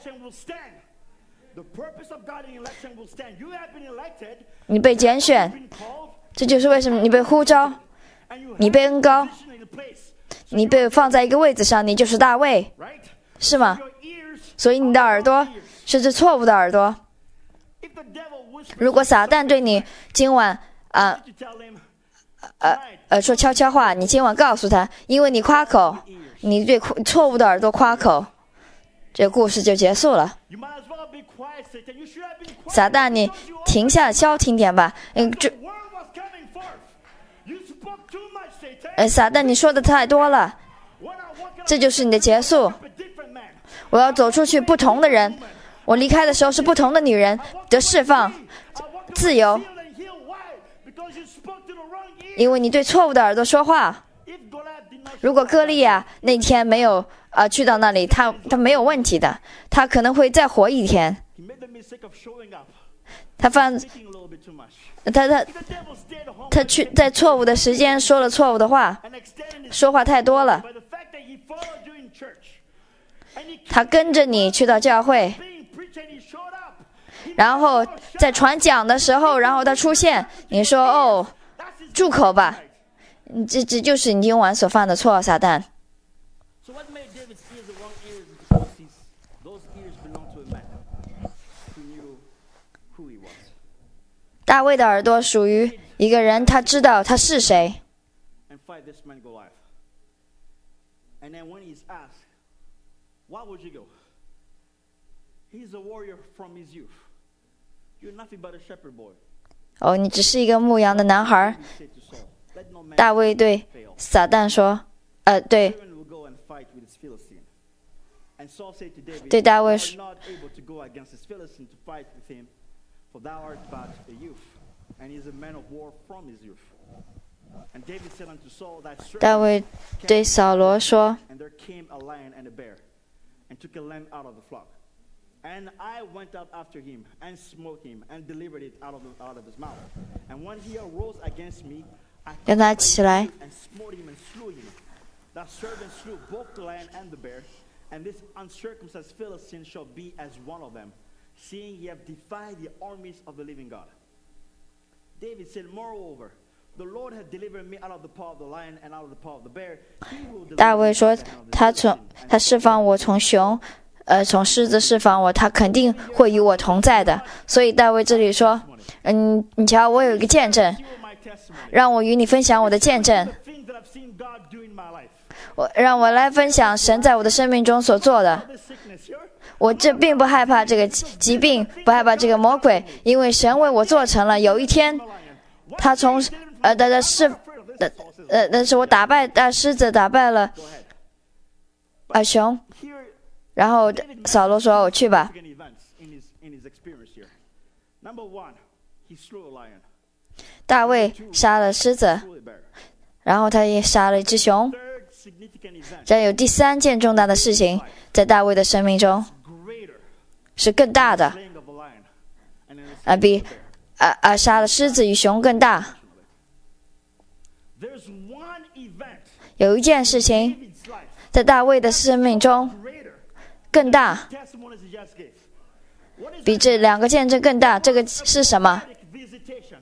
你被拣选，这就是为什么你被呼召，你被恩膏，你被放在一个位置上，你就是大卫，是吗？所以你的耳朵是这错误的耳朵。如果撒旦对你今晚啊呃呃说悄悄话，你今晚告诉他，因为你夸口，你对错误的耳朵夸口，这个故事就结束了。撒旦，你停下，消停点吧。嗯，这，呃，撒旦，你说的太多了，这就是你的结束。我要走出去，不同的人。我离开的时候是不同的女人得释放、自由，因为你对错误的耳朵说话。如果歌利亚那天没有呃去到那里，他他没有问题的，他可能会再活一天。他犯他他他去在错误的时间说了错误的话，说话太多了。他跟着你去到教会，然后在传讲的时候，然后他出现，你说哦，住口吧，这这就是你今晚所犯的错，撒旦。大卫的耳朵属于一个人，他知道他是谁。 Why would you go? He's a warrior from his youth. You're nothing but a shepherd boy. 哦，你只是一个牧羊的男孩。大卫对撒旦说，呃，对，对大卫说， and he's a man of war from his youth. And David said unto Saul, Thy 大 servant 卫对扫罗说 and there came a lion and a bear, and took a lamb out of the flock. And I went out after him, and smote him, and delivered it out of, the, out of his mouth. And when he arose against me, I 让他起来 and smote him and slew him. That servant slew both the lion and the bear, and this uncircumcised Philistine shall be as one of them, seeing he have defied the armies of the living God. David said, Moreover, the Lord hath delivered me out of the paw of the lion and out of the paw of the bear. He will deliver 大 me 卫 out 说 of the hand of the 他从 Philistine, 他 and 释放我从熊呃从狮子释放我，他肯定会与我同在的。所以大卫这里说，嗯，你瞧，我有一个见证， hear my testimony. 让我与你分享我的见证， The things that I've seen God do in my life. 我让我来分享神在我的生命中所做的。 This sickness here, 我这并不害怕这个疾病，不害怕这个魔鬼，因为神为我做成了。有一天， lion. 他从呃的的是 Afraid of this. 的 Saul says, 呃，但是我打败大狮子，打败了 Go ahead. 啊熊， Here, 然后扫罗说：“我去吧。 significant events in his in his experience here. Number one, he slew a lion. ” 大卫杀了狮子， Slew a bear. 然后他也杀了一只熊。 Third significant event, 这有第三件重大的事情，在大卫的生命中 greater 是更大的， slaying of a lion, and then the 啊， slaying 比 of a bear. 啊啊杀了狮子与熊更大。 There's one event 有一件事情 in David's life 在大卫的生命中 greater 更大， testimonies he just gave. What is 比这两个见证更大。这个是什么？ prophetic visitation?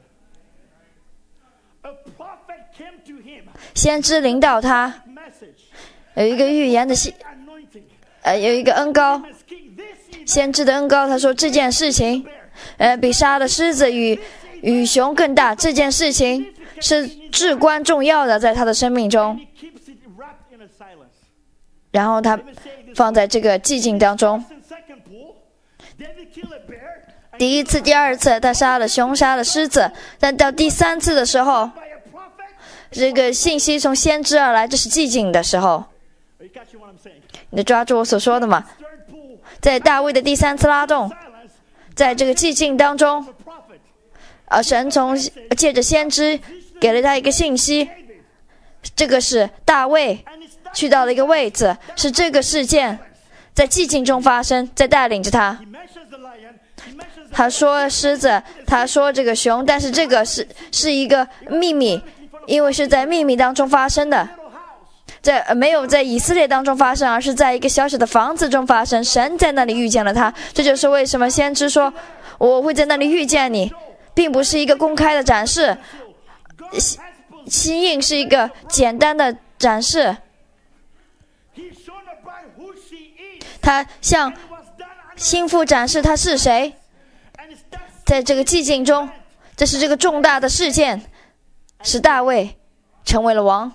A prophet came to him. 先知领导他， Message. 有一个预言的信， Anointing. 呃，有一个恩高， As king, this event 先知的恩高。他说这件事情，呃，比杀了狮子与与熊更大。这件事情是至关重要的，在他的生命中。 he keeps it wrapped in a silence. 然后他 Let me say this. 放在这个寂静当中。 First and second pool, David killed a bear. And 第一次、第二次，他杀了熊，杀了狮子，但到第三次的时候， by a prophet. 这个信息从先知而来，这是寂静的时候。 Are you catching what I'm saying? 你抓住我所说的吗？ Third pool, 在大卫的第三次拉动， silence. 在这个寂静当中， A prophet. 呃，神从借着先知给了他一个信息， David. 这个是大卫 And it's that 去到了一个位置，是这个事件在寂静中发生，在带领着他。 he mentions the lion. He mentions the 他说狮子，他说这个熊，但是这个是是一个秘密，因为是在秘密当中发生的， little house. 在呃没有在以色列当中发生，而是在一个小小的房子中发生。神在那里遇见了他，这就是为什么先知说我会在那里遇见你，并不是一个公开的展示， God has put. 心印是一个简单的展示。 He's shown the bride who she is. 他向 It was done under 心腹展示他是谁， and it's that 在这个寂静中，这是这个重大的事件，使大卫成为了王。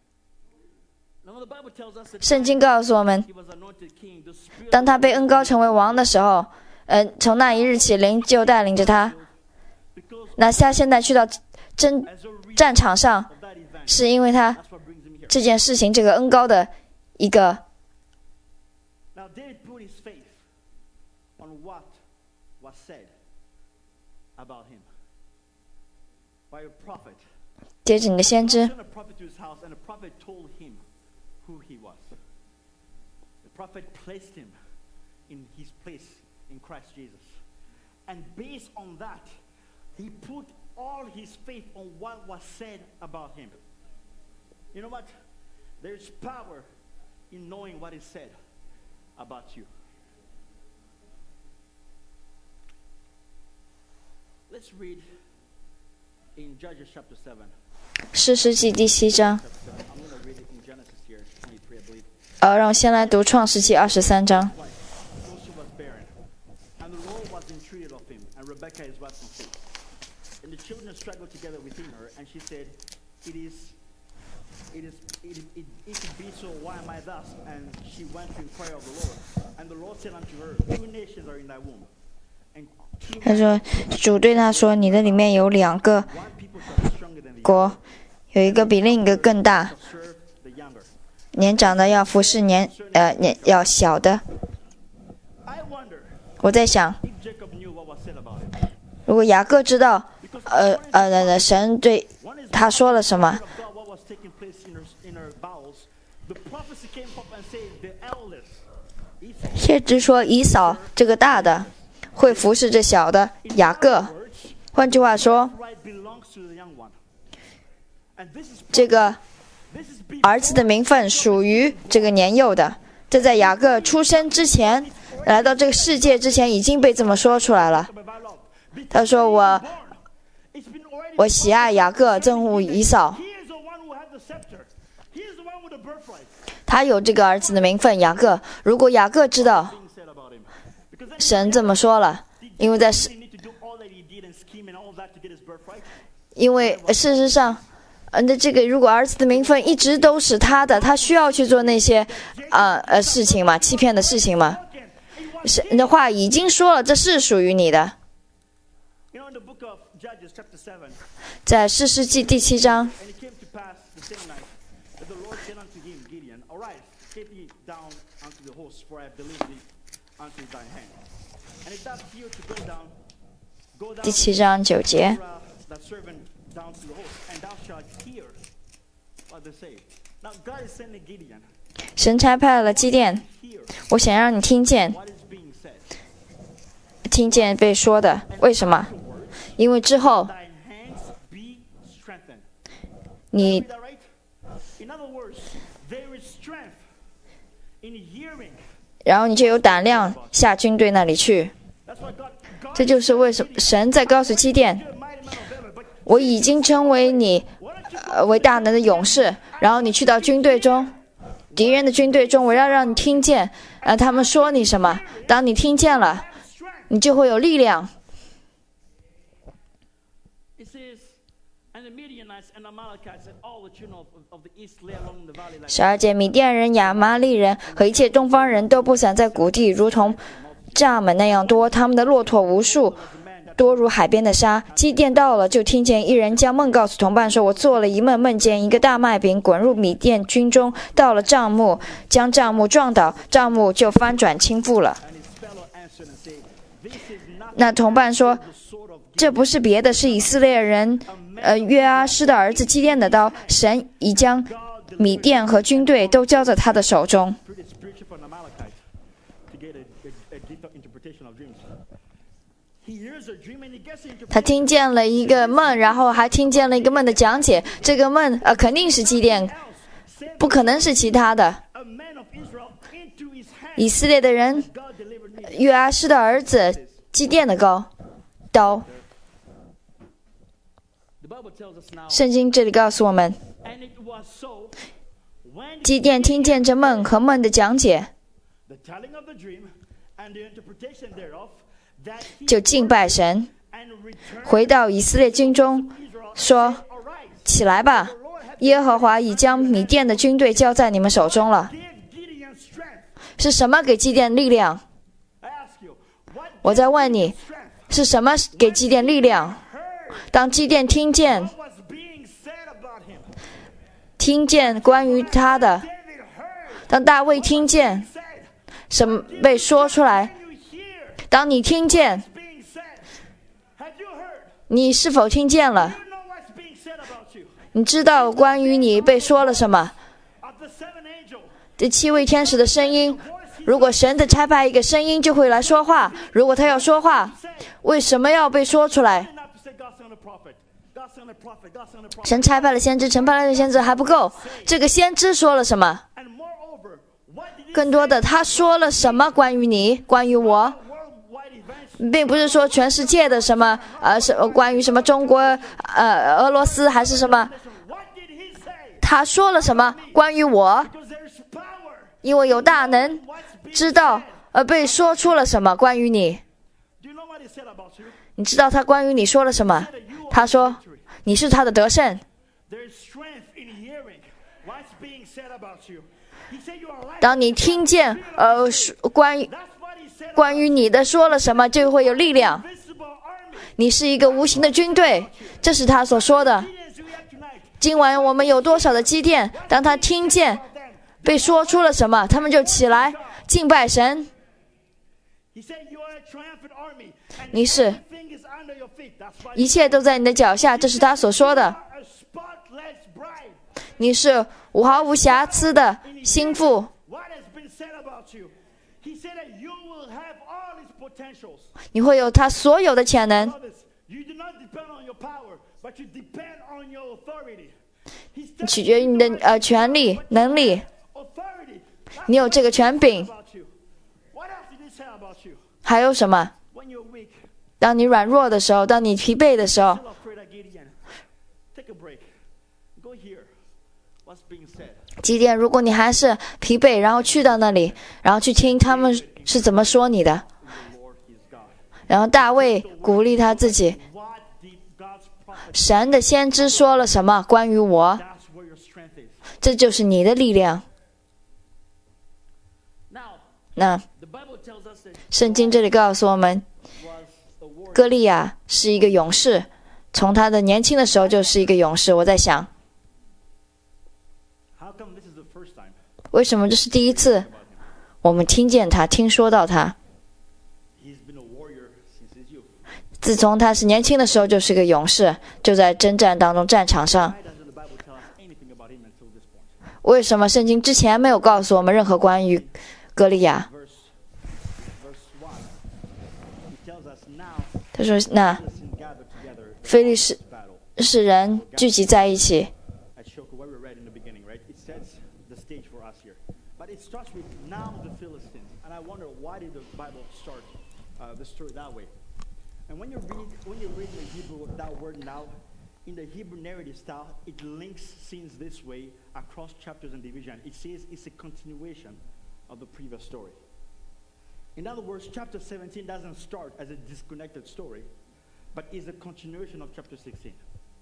Now the Bible tells us that 圣经告诉我们， he was anointed king. The spirit 当他被恩高成为王的时候，呃，从那一日起，灵就带领着他。 because 那他现在去到征 as a result 战场上， of that event, 是因为他 that's what brings him here. 这件事情，这个恩高的一个 Now David put his faith on what was said about him by a prophet. 接着你的先 God 知 sent a prophet to his house, and the prophet told him who he was. The prophet placed him in his place in Christ Jesus. And based on that, he put all his faith on what was said about him. You know what? There's power in knowing what is said about you. Let's read in Judges chapter seven. 士师记第七章。 Chapter seven. I'm going to read it in Genesis here, twenty-three, I believe. 呃，让我先来读创世纪二十三章。 Twice, though she was barren. And the Lord was entreated of him, and Rebekah his wife conceived. And the children struggled together within her, and she said, It is, it is, it, it, if it be so, why am I thus? And she went to inquire of the Lord. And the Lord said unto her, Two nations are in thy womb, and two 他说，主对他说：“你的里面有两个 one people shall be stronger than the other, 国，有一个比另一个更大， shall serve the younger. 年长的要服侍年呃年要小的。” I wonder 我在想， if Jacob knew what was said about him. 如果雅各知道呃呃，神对他说了什么？先知说以扫这个大的会服侍这小的雅各。换句话说，这个儿子的名分属于这个年幼的。这在雅各出生之前，来到这个世界之前已经被这么说出来了。他说我我喜爱雅各，憎恶以扫。他有这个儿子的名分，雅各。如果雅各知道神这么说了，因为在因为事实上，呃，那这个如果儿子的名分一直都是他的，他需要去做那些啊 呃, 呃事情嘛，欺骗的事情嘛。神的话已经说了，这是属于你的。在士师记第七章。第七章九节。神差派了基甸，我想让你听见，听见被说的。为什么？因为之后你然后你就有胆量下军队那里去。这就是为什么神在告诉基甸，我已经称为你呃为大能的勇士，然后你去到军队中，敌人的军队中，我要让你听见呃他们说你什么。当你听见了，你就会有力量。十二节，米甸人、亚玛利人和一切东方人都不散在谷地，如同蚱蜢那样多，他们的骆驼无数，多如海边的沙。基甸到了，就听见一人将梦告诉同伴说，我做了一梦，梦见一个大麦饼滚入米甸军中，到了帐幕，将帐幕撞倒，帐幕就翻转倾覆了。那同伴说，这不是别的，是以色列人呃约阿施的儿子基甸的刀，神已将米甸和军队都交在他的手中。他听见了一个梦，然后还听见了一个梦的讲解。这个梦呃肯定是基甸，不可能是其他的。以色列的人约阿施的儿子基甸的刀刀。圣经这里告诉我们，基甸听见这梦和梦的讲解，就敬拜神，回到以色列军中，说：起来吧，耶和华已将米甸的军队交在你们手中了。是什么给基甸力量？我在问你，是什么给基甸力量？当基甸听见听见关于他的，当大卫听见什么被说出来，当你听见，你是否听见了？你知道关于你被说了什么？这七位天使的声音，如果神的差派一个声音就会来说话，如果他要说话，为什么要被说出来？神差派了先知，神派了先知还不够，这个先知说了什么？更多的，他说了什么关于你，关于我？并不是说全世界的什么呃，是关于什么中国呃俄罗斯还是什么？他说了什么关于我？因为有大能知道呃被说出了什么关于你。你知道他关于你说了什么？他说你是他的得胜。当你听见呃关于关于你的说了什么，就会有力量。你是一个无形的军队，这是他所说的。今晚我们有多少的基甸，当他听见被说出了什么，他们就起来敬拜神。 He said, "You are a triumphant army, and 你是 everything is under your feet." That's why 一切都在你的脚下，这是他所说 you 的。 are a spotless bride. 你是毫无瑕疵的心腹。 What has been said about you? He said that you will have all his potentials. 你会有他所有的潜能。 Notice, you do not depend on your power, but you depend on your authority. He's 取 telling 决于 you 你的 you are 呃权利、能力， authority. That's 你有这个权柄。 about you. What else did he say about you? 还有什么？ When you're weak, 当你软弱的时候，当你疲惫的时候， still afraid of Gideon. Take a break. Go hear what's being said. 基甸，如果你还是疲惫，然后去到那里，然后去听他们是怎么说你的。 The Lord is God. 然后大卫鼓励他自己， What did God's prophet? 神的先知说了什么关于我？ That's where your strength is. 这就是你的力量。 Now, 那 the Bible tells us that 圣经这里告诉我们， was a warrior. 歌利亚是一个勇士，从他的年轻的时候就是一个勇士。我在想， How come this is the first time 为什么这是第一次 about him? 我们听见他、听说到他？ He's been a warrior since his youth. 自从他是年轻的时候就是个勇士，就在征战当中、战场上。 Why doesn't the Bible tell us anything about him until this point? 为什么圣经之前没有告诉我们任何关于歌利亚？ Verse, verse one. He tells us now 他说：“那 Philistines gathered together 非利士 battle. 士人聚集在一起。 At Shoko, what we read in the beginning, right? It sets the stage for us here. But it starts with now the Philistines. And I wonder, why did the Bible start uh, the story that way? And when you read when you read in the Hebrew that word now, in the Hebrew narrative style, it links scenes this way across chapters and division. It says it's a continuation of the previous story. In other words, chapter seventeen doesn't start as a disconnected story, but is a continuation of chapter sixteen.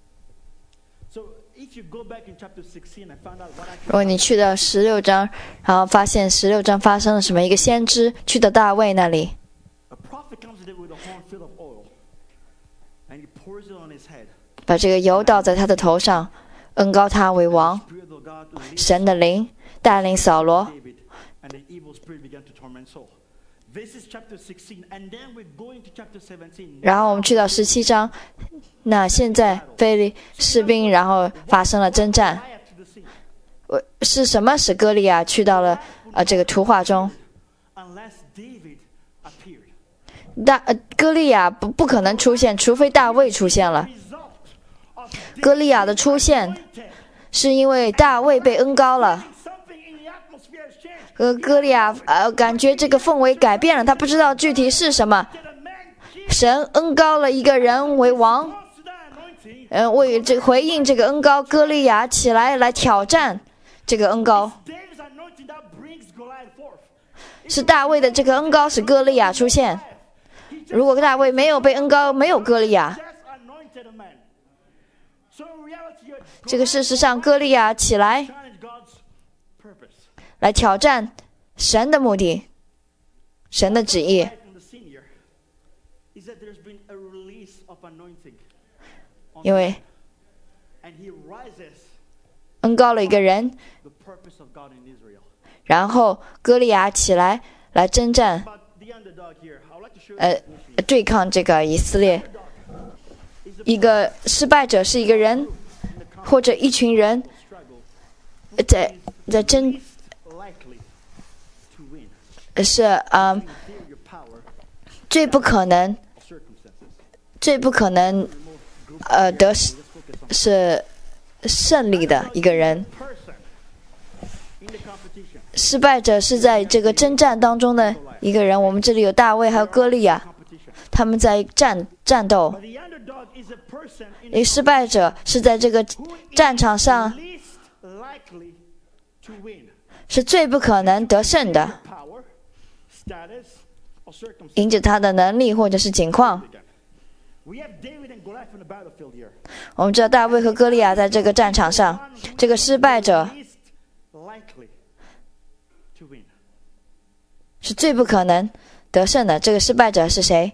So if you go back in chapter sixteen and find out what 如果 actually 你去到十六章，然后发现十六章发生了什么，一个先知去到大卫那里， a prophet comes there with a horn filled of oil, and he pours it on his head. 把这个油倒在他的头上，恩膏他为王。 Spirit of God leads 神的灵带领扫罗， David, and the evil spirit began to torment Saul. This is chapter sixteen, and then we go into chapter seventeen. 然后我们去到十七章，那现在非利士兵然后发生了征战， Fire to the sea. 呃是什么使歌利亚去到了呃这个图画中？ Unless David appeared. 大呃歌利亚不不可能出现，除非大卫出现了。 Result of 歌利亚的出现 anointed. 是因为大卫被恩膏了。 Something in the atmosphere has changed. 呃，歌利亚呃感觉这个氛围改变了，他不知道具体是什么。 That a man Jesus 神恩膏了一个人为王， responds to that anointing. 呃，为这个回应这个恩膏，歌利亚起来来挑战这个恩膏。 David's anointing that brings Goliath forth. 是大卫的这个恩膏使歌利亚出现。 He just 如果大卫没有被恩膏，没有歌利亚， just anointed a man. So in reality, you're 这个事实上歌利亚起来 challenge God's purpose. 来挑战神的目的，神的旨意。 Right in the scene here is that there's been a release of anointing. on 因为 And he rises 恩膏了一个人， the purpose of God in Israel. 然后歌利亚起来来征战， But the underdog here, I would like to show you 呃 this definition. 对抗这个以色列。 Is the 一个失败者是一个人 in the 或者一群人 struggle 在在争， least likely to win. 是嗯 Inferior power 最不可能 of circumstances. 最不可能 Remove group 呃得 Let's focus on 是胜利的一个人。 person in the competition. 失败者是在这个征战当中的一个人。我们这里有大卫还有歌利亚， Competition. 他们在战战斗。 But the underdog is a person in 而失败者是在这个 who is 战场上 least likely to win. 是最不可能得胜的， Power, status, or circumstance. 凭着他的能力或者是情况。 We have David and Goliath in the battlefield here. 我们知道大卫和歌利亚在这个战场上，这个失败者 Least likely to win. 是最不可能得胜的。这个失败者是谁？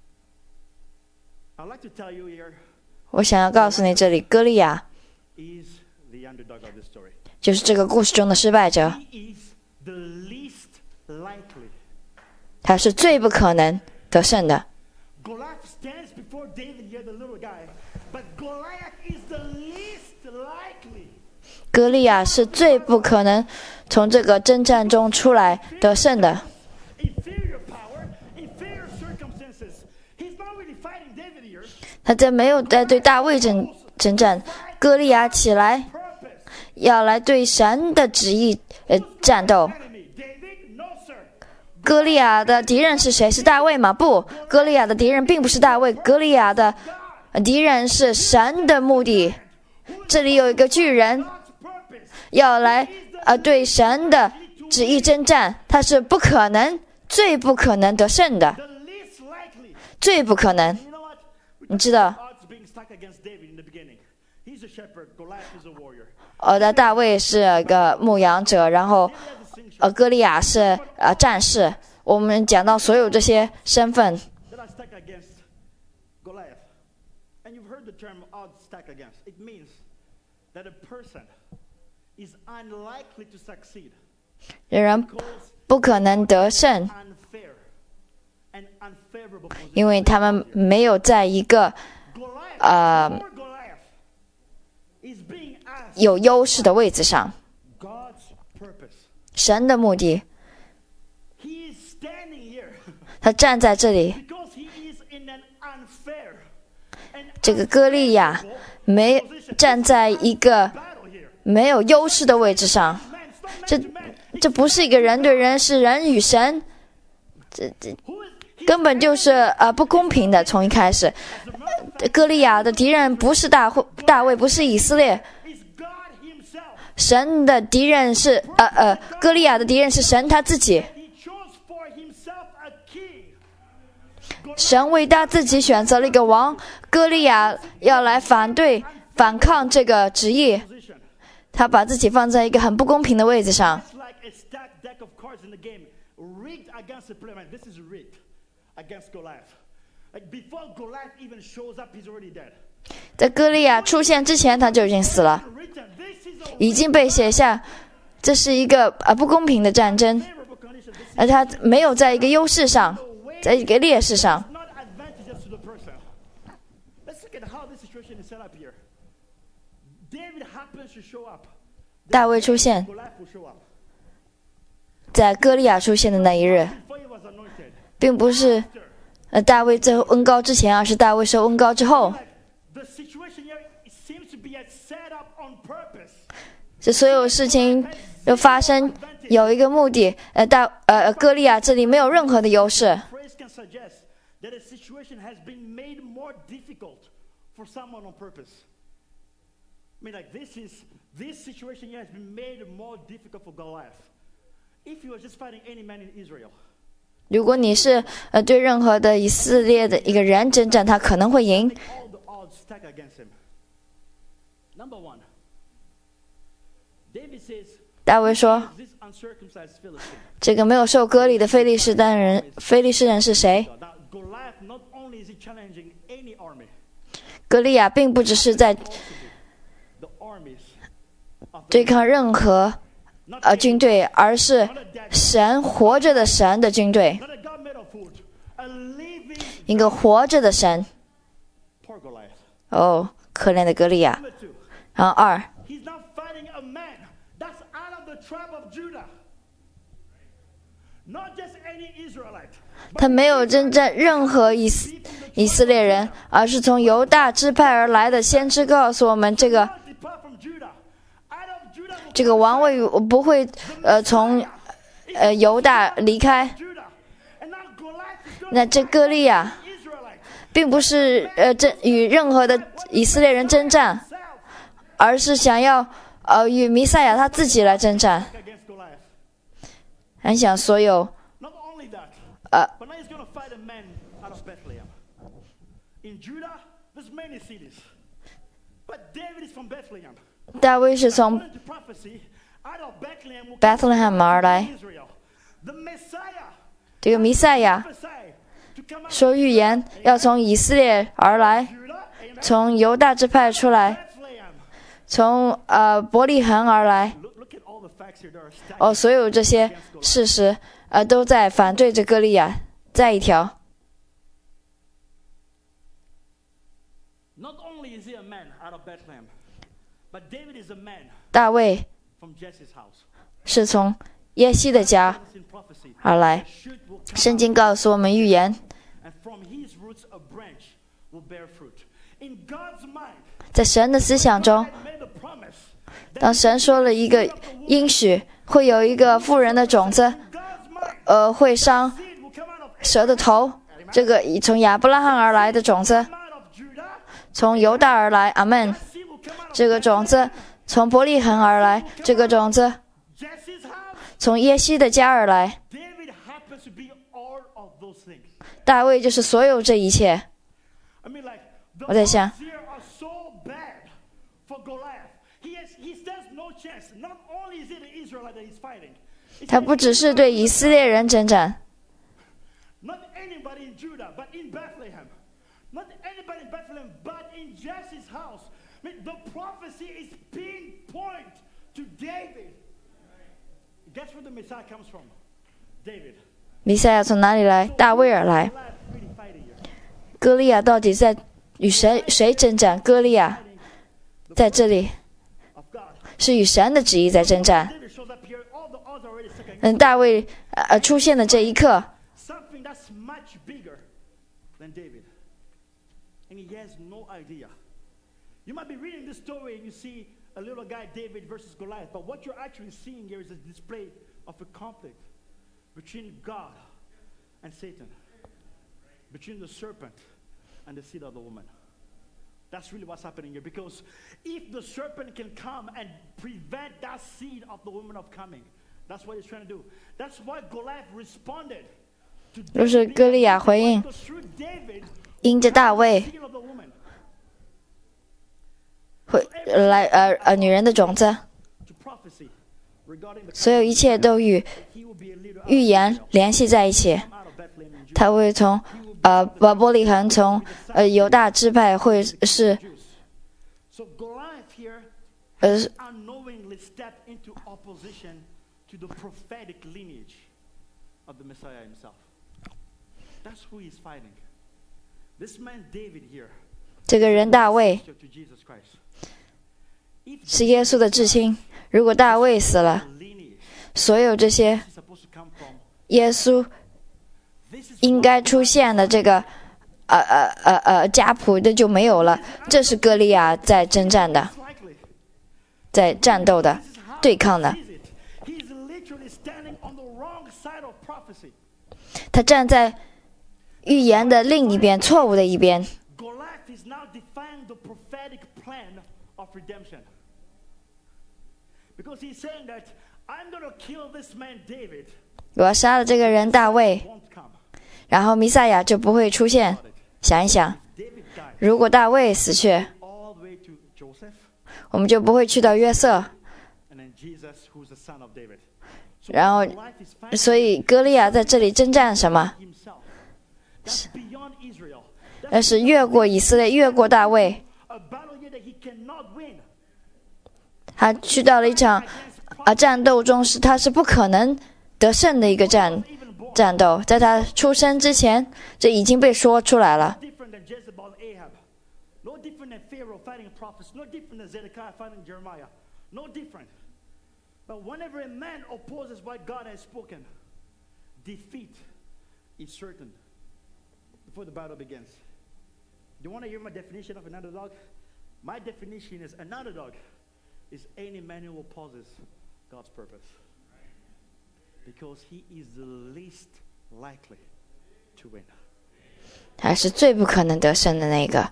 I'd like to tell you here 我想要告诉你，这里歌利亚 is the underdog of this story. 就是这个故事中的失败者， He is the least likely 他是最不可能得胜的。 Goliath stands before David here, the little guy, but Goliath is the least likely. 歌利亚是最不可能从这个征战中出来得胜的。 Inferior power, inferior circumstances. He's not really fighting David here. 他在没有在对大卫征征战，歌利亚起来 Purpose. 要来对神的旨意呃战斗。 Enemy. David? No, sir. 歌利亚的敌人是谁？是大卫吗？不，歌利亚的敌人并不是大卫，歌利亚的呃敌人是神的目的。这里有一个巨人 God's purpose. 要来呃对神的旨意征战，他是不可能，最不可能得胜的， The least likely. 最不可能。 You know what? We 你知道， odds being stuck against David in the beginning. He's a shepherd. Goliath is a warrior. 呃的大卫是个牧羊者，然后 David has a distinction 呃歌利亚是呃战士。我们讲到所有这些身份， that are stuck against Goliath. And you've heard the term odds stack against. It means that a person is unlikely to succeed 人人 because 不可能得胜， unfair and unfavorable position. 因为他们没有在一个 Goliath, Uh, poor Goliath is being asked 有优势的位置上。 God's purpose. 神的目的， He is standing here 他站在这里。 because he is in an unfair and 这个歌利亚没站在一个 battle here. 没有优势的位置上， Man, it's not man 这 to man. 这不是一个人对人，是人与神，这这 Who is he? 根本就是呃不公平的。从一开始， As a matter of fact, 歌利亚的敌人不是大卫，大卫不是以色列， is God himself. 神的敌人是呃呃歌利亚的敌人是神他自己， He chose for himself a king. 神为他自己选择了一个王，歌利亚要来反对反抗这个旨意， Position. 他把自己放在一个很不公平的位置上。 It's like a stacked deck of cards in the game, rigged against the player. Man, this is rigged against Goliath. Like before Goliath even shows up, he's already dead. 在歌利亚出现之前，他就已经死了， Written, this is a 已经被写下，这是一个呃不公平的战争， favorable condition. This is 而他没有在一个优势上，在一个劣势上。 not advantageous to the person. Let's look at how this situation is set up here. David happens to show up. 大卫出现， Goliath will show up. 在歌利亚出现的那一日， Before he was anointed. 并不是 After. 呃大卫最后恩高之前，而是大卫受恩高之后。 Like the situation here it seems to be a set up on purpose. 这所有事情的发生有一个目的，呃大呃歌利亚这里没有任何的优势。 Phrase can suggest that a situation has been made more difficult for someone on purpose. I mean, like this is this situation here has been made more difficult for Goliath. If he was just fighting any man in Israel, 如果你是呃对任何的以色列的一个人征战，他可能会赢。 all the odds stack against him. Number one, David says, 大卫说 "This uncircumcised Philistine." 这个没有受割礼的非利士单人，非利士人是谁？ Now, Goliath not only is he challenging any army, 歌利亚并不只是在 the armies of the 对抗任何 not 呃 any- 军队，而是 not a dead, 神活着的神的军队， not a God made of wood, a living 一个活着的神。 poor Goliath. 哦，可怜的歌利亚。 Number two, 然后二， he's not fighting a man that's out of the tribe of Judah, not just any Israelite. 他没有征战任何以色以色列人，而是从犹大支派而来的先知告诉我们，这个 Not depart from Judah. Out of Judah will 这个王位不会呃从呃犹大离开。 Judah. And now Goliath is going 那这歌利亚 Israelite 并不是呃征与任何的以色列人征战， himself 而是想要呃与弥赛亚他自己来征战。 against Goliath. 很想所有 Not only that, 呃 but now he's going to fight a man out of Bethlehem. In Judah, there's many cities. But David is from Bethlehem. 大卫是从 According to prophecy, out of Bethlehem will come Bethlehem 而来。 Israel. The Messiah 这个弥赛亚 prophesied to come out 说预言要从以色列而来， of Judah, amen, 从犹大支派出来， Bethlehem. 从呃伯利恒而来。 Look, look at all the facts here that are stacked. 哦，所有这些事实呃，都在反对着歌利亚。再一条， Not only is he a man out of Bethlehem, but David is a man 大卫 from Jesse's house. 是从耶西的家 It's in prophecy. 而来。 Shoot will come 圣 out, 经告诉我们预言， and from his roots a branch will bear fruit. In God's mind, 在神的思想中， God made a promise. 当神说了一个应许，会有一个妇人的种子， In God's mind, 呃，会伤 seed will come out of 蛇的头。这个从亚伯拉罕而来的种子， come out of Judah. 从犹大而来，阿门。 Seed will come out of 这个种子从伯利恒而来，这个种子 Jesse's house. 从耶西的家而来。 David happens to be all of those things. 大卫就是所有这一切。 I mean, like, the 我在想 odds here are so bad for Goliath. He has, he stands no chance. Not only is it an Israelite that he's fighting, it's 他不只是对以色列人征战， not anybody in Judah, but in Bethlehem. Not anybody in Bethlehem, but in Jesse's house. I mean, the prophecy is pinpoint to David. Guess where the Messiah comes from? David. 弥赛亚从哪里来？大卫而来。 Goliath really fighting here. 歌利亚到底在与谁谁征战？歌利亚在这里 Of God. 是与神的旨意在征战。 David shows up here. All the odds are already second. 嗯，大卫呃出现的这一刻， Something that's much bigger than David. And he has no idea. You might be reading this story and you see a little guy, David versus Goliath, but what you're actually seeing here is a display of a conflict between God and Satan, between the serpent and the seed of the woman. That's really what's happening here, because if the serpent can come and prevent that seed of the woman of coming, that's what he's trying to do. That's why Goliath responded to 若是 David, 歌利亚回应， because through David, 因着大卫 seed of the woman, 会来呃呃女人的种子， to prophecy regarding the 所有一切都与 he will be a leader 预言联系在一起。 out of Bethlehem and Judah. 他会从呃把伯利恒从呃犹大支派会是 Jews. So Goliath here 呃 unknowingly stepped into opposition to the prophetic lineage of the Messiah himself. That's who he's fighting. This man David here 这个人大卫 to Jesus Christ. If 是耶稣的至亲。如果大卫死了， the lineage 所有这些 is supposed to come from, 耶稣 this is 应该出现的这个呃呃呃呃家谱的就没有了。这是歌利亚在征战的， likely. 在战斗的， This is how 对抗的。 he sees it. He's literally standing on the wrong side of prophecy. 他站在预言的另一边，错误的一边。 Goliath is now defying the prophetic plan of redemption. Because he's saying that I'm going to kill this man David. 我要杀了这个人大卫， Won't come. 然后弥赛亚就不会出现。想一想， David died 如果大卫死去， all the way to Joseph, 我们就不会去到约瑟。 and then Jesus, who's the son of David. So 然后 Goliath is fighting 所以歌利亚在这里征战什么？ himself. That's beyond Israel. 那是越过以色列，越过大卫。 A battle here that he cannot win. 他去到了一场啊战斗中，是他是不可能得胜的一个战 Even born 战斗。在他出生之前，这已经被说出来了。 different than Jezebel and Ahab. No different than Pharaoh fighting a prophet. No different than Zedekiah fighting Jeremiah. No different. But whenever a man opposes what God has spoken, defeat is certain before the battle begins. Do you want to hear my definition of an underdog? My definition is an underdog is any man who opposes God's purpose. Because he is the least likely to win. 他是最不可能得胜的那个。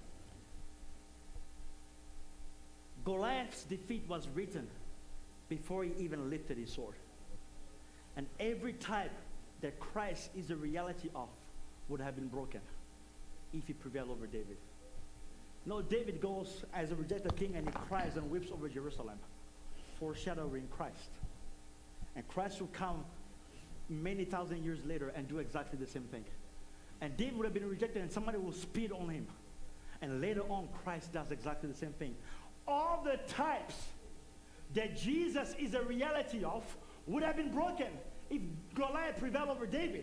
Goliath's defeat was written before he even lifted his sword. And every type that Christ is a reality of would have been broken if he prevailed over David. No, David goes as a rejected king and he cries and weeps over Jerusalem, foreshadowing Christ. And Christ will come many thousand years later and do exactly the same thing. And David would have been rejected and somebody will spit on him. And later on, Christ does exactly the same thing. All the types that Jesus is a reality of would have been broken if Goliath prevailed over David.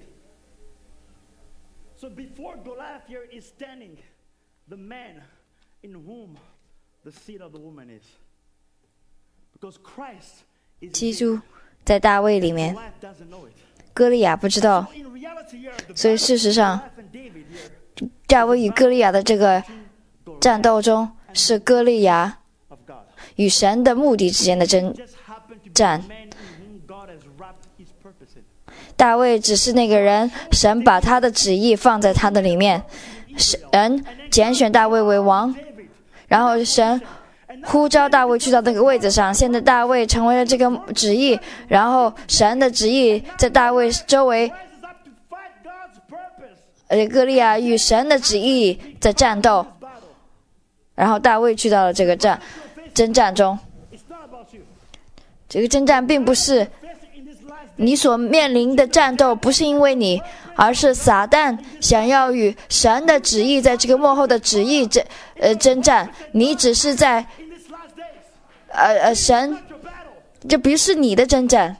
So before Goliath here is standing, the man in whom the seed of the woman is. Because Christ is 基督在大卫里面， Goliath doesn't know it. 歌利亚不知道， In reality here, the 所以事实上， Goliath and David here 大卫与歌利亚的这个战斗中，是歌利亚 of God. 与神的目的之间的争 Just happen to be 战。 the man in whom God has wrapped his purpose in. 大卫只是那个人，神把他的旨意放在他的里面，神拣选大卫为王， David, 然后神呼召大卫去到那个位子上。现在大卫成为了这个旨意，然后神的旨意在大卫周围， rises up to fight God's purpose 呃，歌利亚与神的旨意在战斗， battle. 然后大卫去到了这个战征战中。 It's not about you. 这个征战并不是 Facing in this last day, 你所面临的战斗，不是因为你，而是撒旦想要与神的旨意在这个幕后的旨意征呃征战。你只是在 in this last days, 呃呃神， your battle. 这不是你的征战，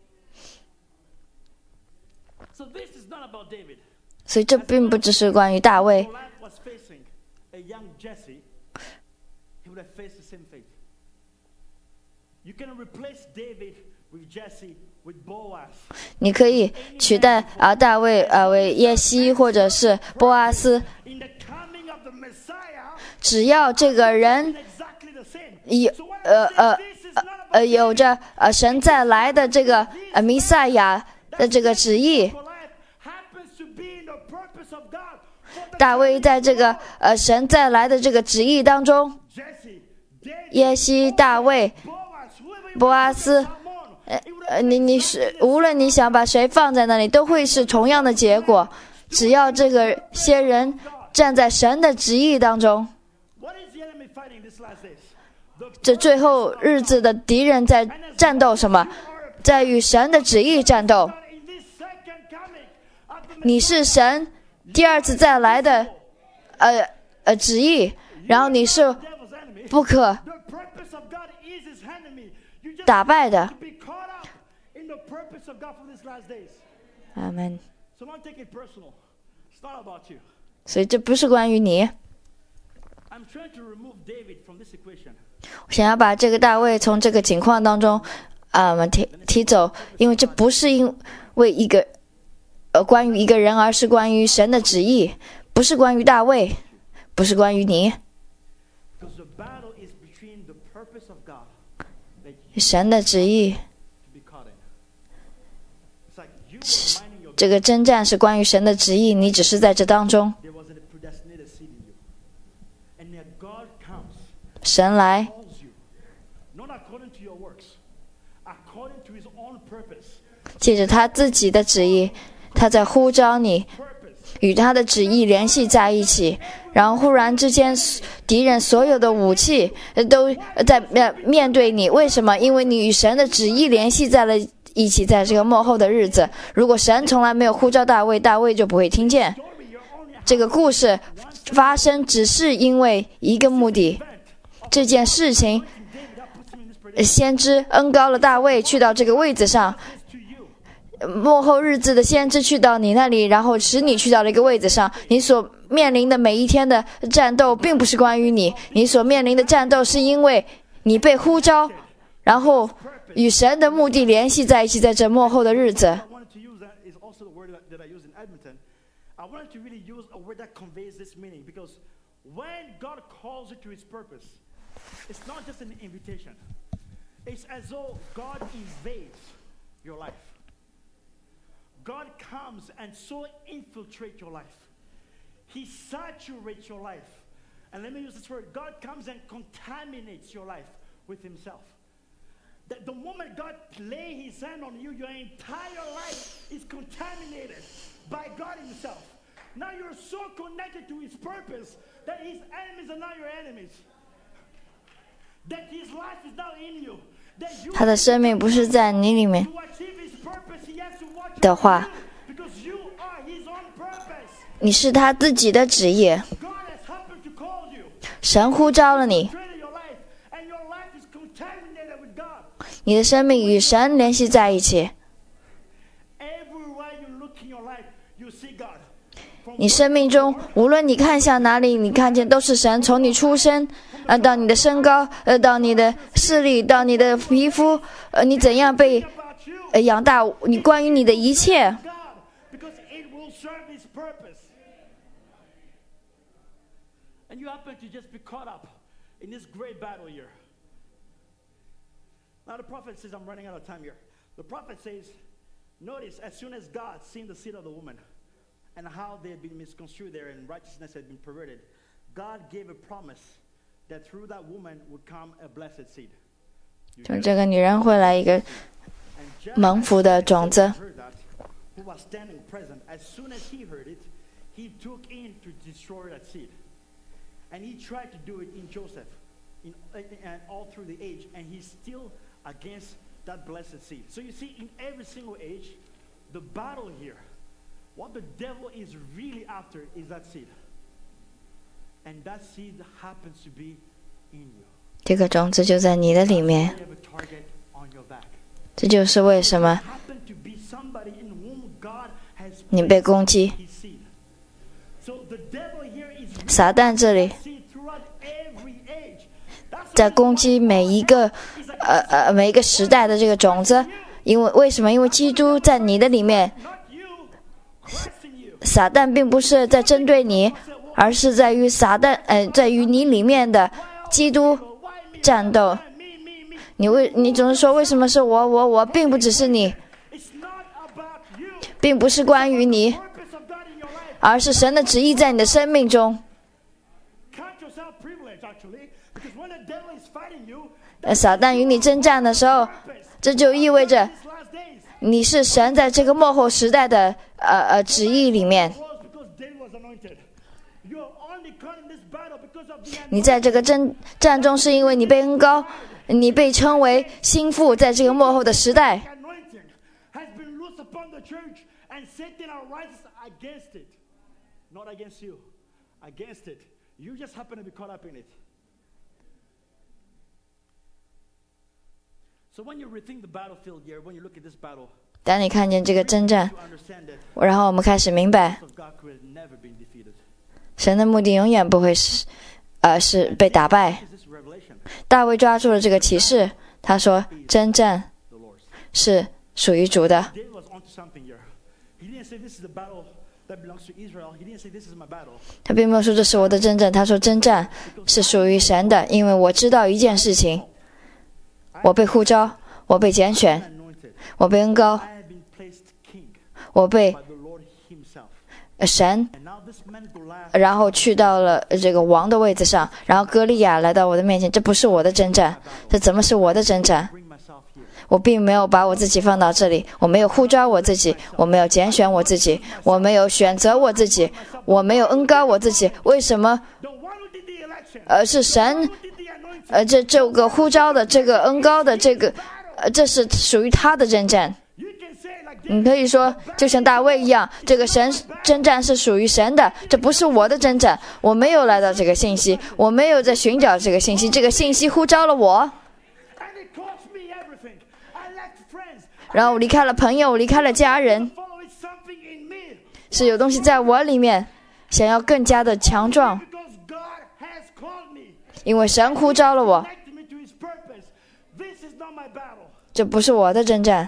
So this is not about David. 所以这并不只是关于大卫。 Goliath was facing a young Jesse. He would have faced the same fate. You can replace David with Jesse with Boaz. 你可以取代啊大卫啊为耶西或者是波阿斯， In the coming of the Messiah, 只要这个人 exactly the same. 有 So what 呃 I'm 呃 saying, this is not about 呃有着呃神再来的这个呃弥赛亚的这个旨意。 Goliath happens to be in the purpose of God. For the 大卫在这个呃神再来的这个旨意当中， Jesse, David, 耶西、大卫、 Boaz, whoever you 波阿斯， come on. 呃呃，你你是无论你想把谁放在那里，都会是同样的结果。只要这个些人站在神的旨意当中， What is the enemy fighting this last days? The 这最后日子的敌人在战斗什么？在与神的旨意战斗。 in this second coming of the 你是神第二次再来的呃呃旨意，然后你是 devil's enemy. 不可 The purpose of God is his enemy. You just 打败的。 be caught up in the purpose of God for these last days. 阿门。 So don't take it personal. It's not about you. 所以这不是关于你。 I'm trying to remove David from this equation. 我想要把这个大卫从这个情况当中，啊、呃，提提走，因为这不是因为一个，呃，关于一个人，而是关于神的旨意，不是关于大卫，不是关于你。 Because the battle is between the purpose of God that you 神的旨意， to be caught in. It's like you were minding your 这个征战是关于神的旨意，你只是在这当中， there was a predestinated seed in you. And yet God comes, 神来 calls you, not according to your works, according to his own purpose. 借着他自己的旨意，他在呼召你 Purpose. 与他的旨意联系在一起，然后忽然之间，敌人所有的武器呃都在面面对你。为什么？因为你与神的旨意联系在了一起，在这个末后的日子。如果神从来没有呼召大卫，大卫就不会听见。 Story, you're only 这个故事发生只是因为一个目的， event. 这件事情， David, that puts him in this 呃 predicament 先知恩高了大卫去到这个位子上。 to you. 末后日子的先知去到你那里，然后使你去到了一个位子上。你所面临的每一天的战斗，并不是关于你，你所面临的战斗是因为你被呼召，然后与神的目的联系在一起，在这末后的日子。 I wanted to use that is also the word that, that I use in Edmonton. I wanted to really use a word that conveys this meaning because when God calls you to his purpose, it's not just an invitation. It's as though God invades your life. God comes and so infiltrates your life. He saturates your life. And let me use this word. God comes and contaminates your life with himself. That the moment God lay his hand on you, your entire life is contaminated by God himself. Now you're so connected to his purpose that his enemies are not your enemies. That his life is now in you. That you 他的生命不是在你里面 to achieve his purpose, he has to watch 的 over 话， you because you are his own purpose. 你是他自己的旨意， God has happened to call you, 神呼召了你， created your life, and your life is contaminated with God. 你的生命与神联系在一起。 你生命中，无论你看向哪里，你看见都是神。从你出生，呃，到你的身高，呃，到你的视力，到你的皮肤，呃，你怎样被呃养大，你关于你的一切。 Because it will serve His purpose. And you happen to just be caught up in this great battle here. Now the prophet says, I'm running out of time here. The prophet says, notice, as soon as God seen the seed of the woman and how they had been misconstrued there and righteousness had been perverted, God gave a promise that through that woman would come a blessed seed. 从这个女人会来一个蒙福的种子。 Who was standing present, as soon as he heard it, he took in to destroy that seed. And he tried to do it in Joseph, in, and all through the age, and he's still against that blessed seed. So you see, in every single age, the battle here, what the devil is really after is that seed. And that seed happens to be in you. 这个种子就在你的里面。 You have a target on your back. 这就是为什么 Happen to be somebody in whom God has 你被攻击。 his seed. So the devil here is 撒旦这里 seed throughout every age. That's 在攻击每一个呃呃每一个时代的这个种子，因为为什么？因为基督在你的里面， not you, Christ in you. 撒旦并不是在针对你，而是在于撒旦呃在于你里面的基督 Why me? 战斗。 Me, me, me. 你为你总是说为什么是我我我，并不只是你， It's not about you. 并不是关于你， Purpose of God in your life. 而是神的旨意在你的生命中。 Count yourself privileged, actually, because when the devil is fighting you, 呃，撒旦与你征战的时候， purpose 这就意味着 these last days 你是神在这个末后时代的呃呃旨意里面。 was because David was anointed. You are only caught in this battle because of the 你在这个征战中，是因为你被恩高，你被称为心腹，在这个末后的时代。 anointing has been loosed upon the church, and Satan arises against it. Not against you, against it. You just happen to be caught up in it. So when you rethink the battlefield here, when you look at this battle, 当你看见这个征战， you understand that 然后我们开始明白， of God could have never been defeated. 神的目的永远不会是，呃，是被打败。 This is revelation, 大卫抓住了这个启示，他说，征战 the Lord's. 是属于主的。 David was onto something here. He didn't say this is the battle that belongs to Israel. He didn't say this is my battle. 他并没有说这是我的征战，他说征战是属于神的，因为我知道一件事情，我被呼召，我被拣选， Anointed. 我被恩高， I have been placed king 我被 by the Lord Himself. 呃神， And now this man Goliath 然后去到了呃这个王的位子上，然后歌利亚来到我的面前，这不是我的征战，这怎么是我的征战？ bring myself here. 我并没有把我自己放到这里，我没有呼召我自己，我没有拣选我自己，我没有选择我自己，我没有恩高我自己。为什么？ The one who did the election, 呃，是神， who did the anointing, 呃，这这个呼召的，这个恩高的，这个，呃，这是属于他的征战。 you can say it like 你 this. 可以说，就像大卫一样，这个神征战是属于神的，这不是我的征战。我没有来到这个信息，我没有在寻找这个信息，这个信息呼召了我， And it cost me everything. I left friends. 然后我离开了朋友，我离开了家人， Following something in me 是有东西在我里面，想要更加的强壮， because God has called me, 因为神呼召了我， connected me to His purpose. This is not my battle. 这不是我的征战。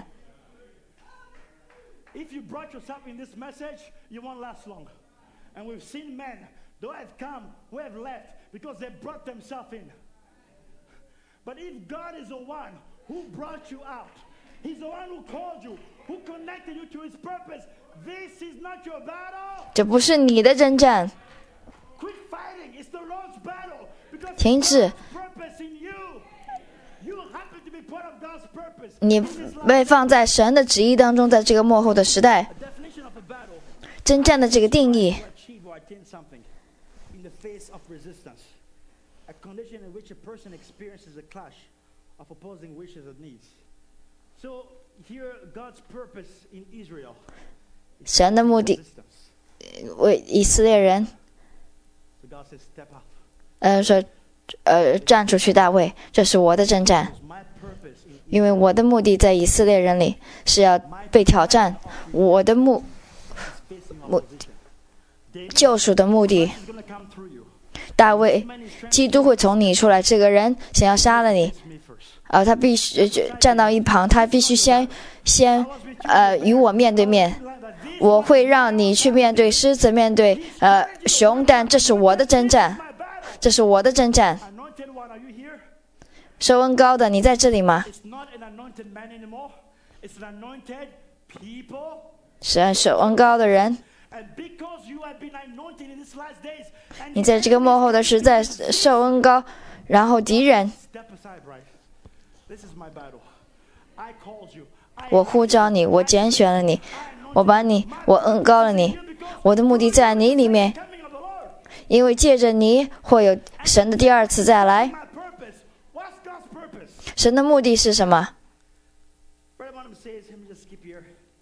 If you brought yourself in this message, you won't last long. And we've seen men who have come, who have left because they brought themselves in. But if God is the one who brought you out, He's the one who called you, who connected you to His purpose, this is not your battle. 这不是你的征战， Quit fighting. It's the Lord's battle. Because 停止。 God's purpose in you. You happen to be part of God's purpose. 你 In this life, 被放在神的旨意当中，在这个末后的时代， a definition of a battle 征战的这个定义 to achieve or attain something in the face of resistance. A condition in which a person experiences a clash of opposing wishes and needs. So here God's purpose in Israel 神的目的 resistance. 为以色列人， So God says, step up. 呃说，呃站出去，大卫，这是我的征战， Because my purpose in 因为我的目的在以色列人里是要被挑战，我的目 facing What? opposition. 救赎的目的。 He's going to come through you. 大卫，基督会从你出来。这个人想要杀了你， It's me first. 啊、他必须呃站到一旁，他必须先先呃与我面对面。我会让你去面对狮子，面对呃熊，但这是我的征战， My battle. 这是我的征战。 Anointed one, are you here? 受恩高的，你在这里吗？ It's not an anointed man anymore. It's an anointed people. 是受恩高的人。 And because you have been anointed in these last days, and 你在这个幕后的时代受恩高，然后敌人， step aside, right? This is my battle. I called you. I 我呼召你，我拣选了你，我把你，我恩高了你。我的目的在你里面， coming of the Lord. 因为借着你会有神的第二次再来。 My purpose. What's God's purpose? 神的目的是什么？ Brother Bonham says, let me just skip here.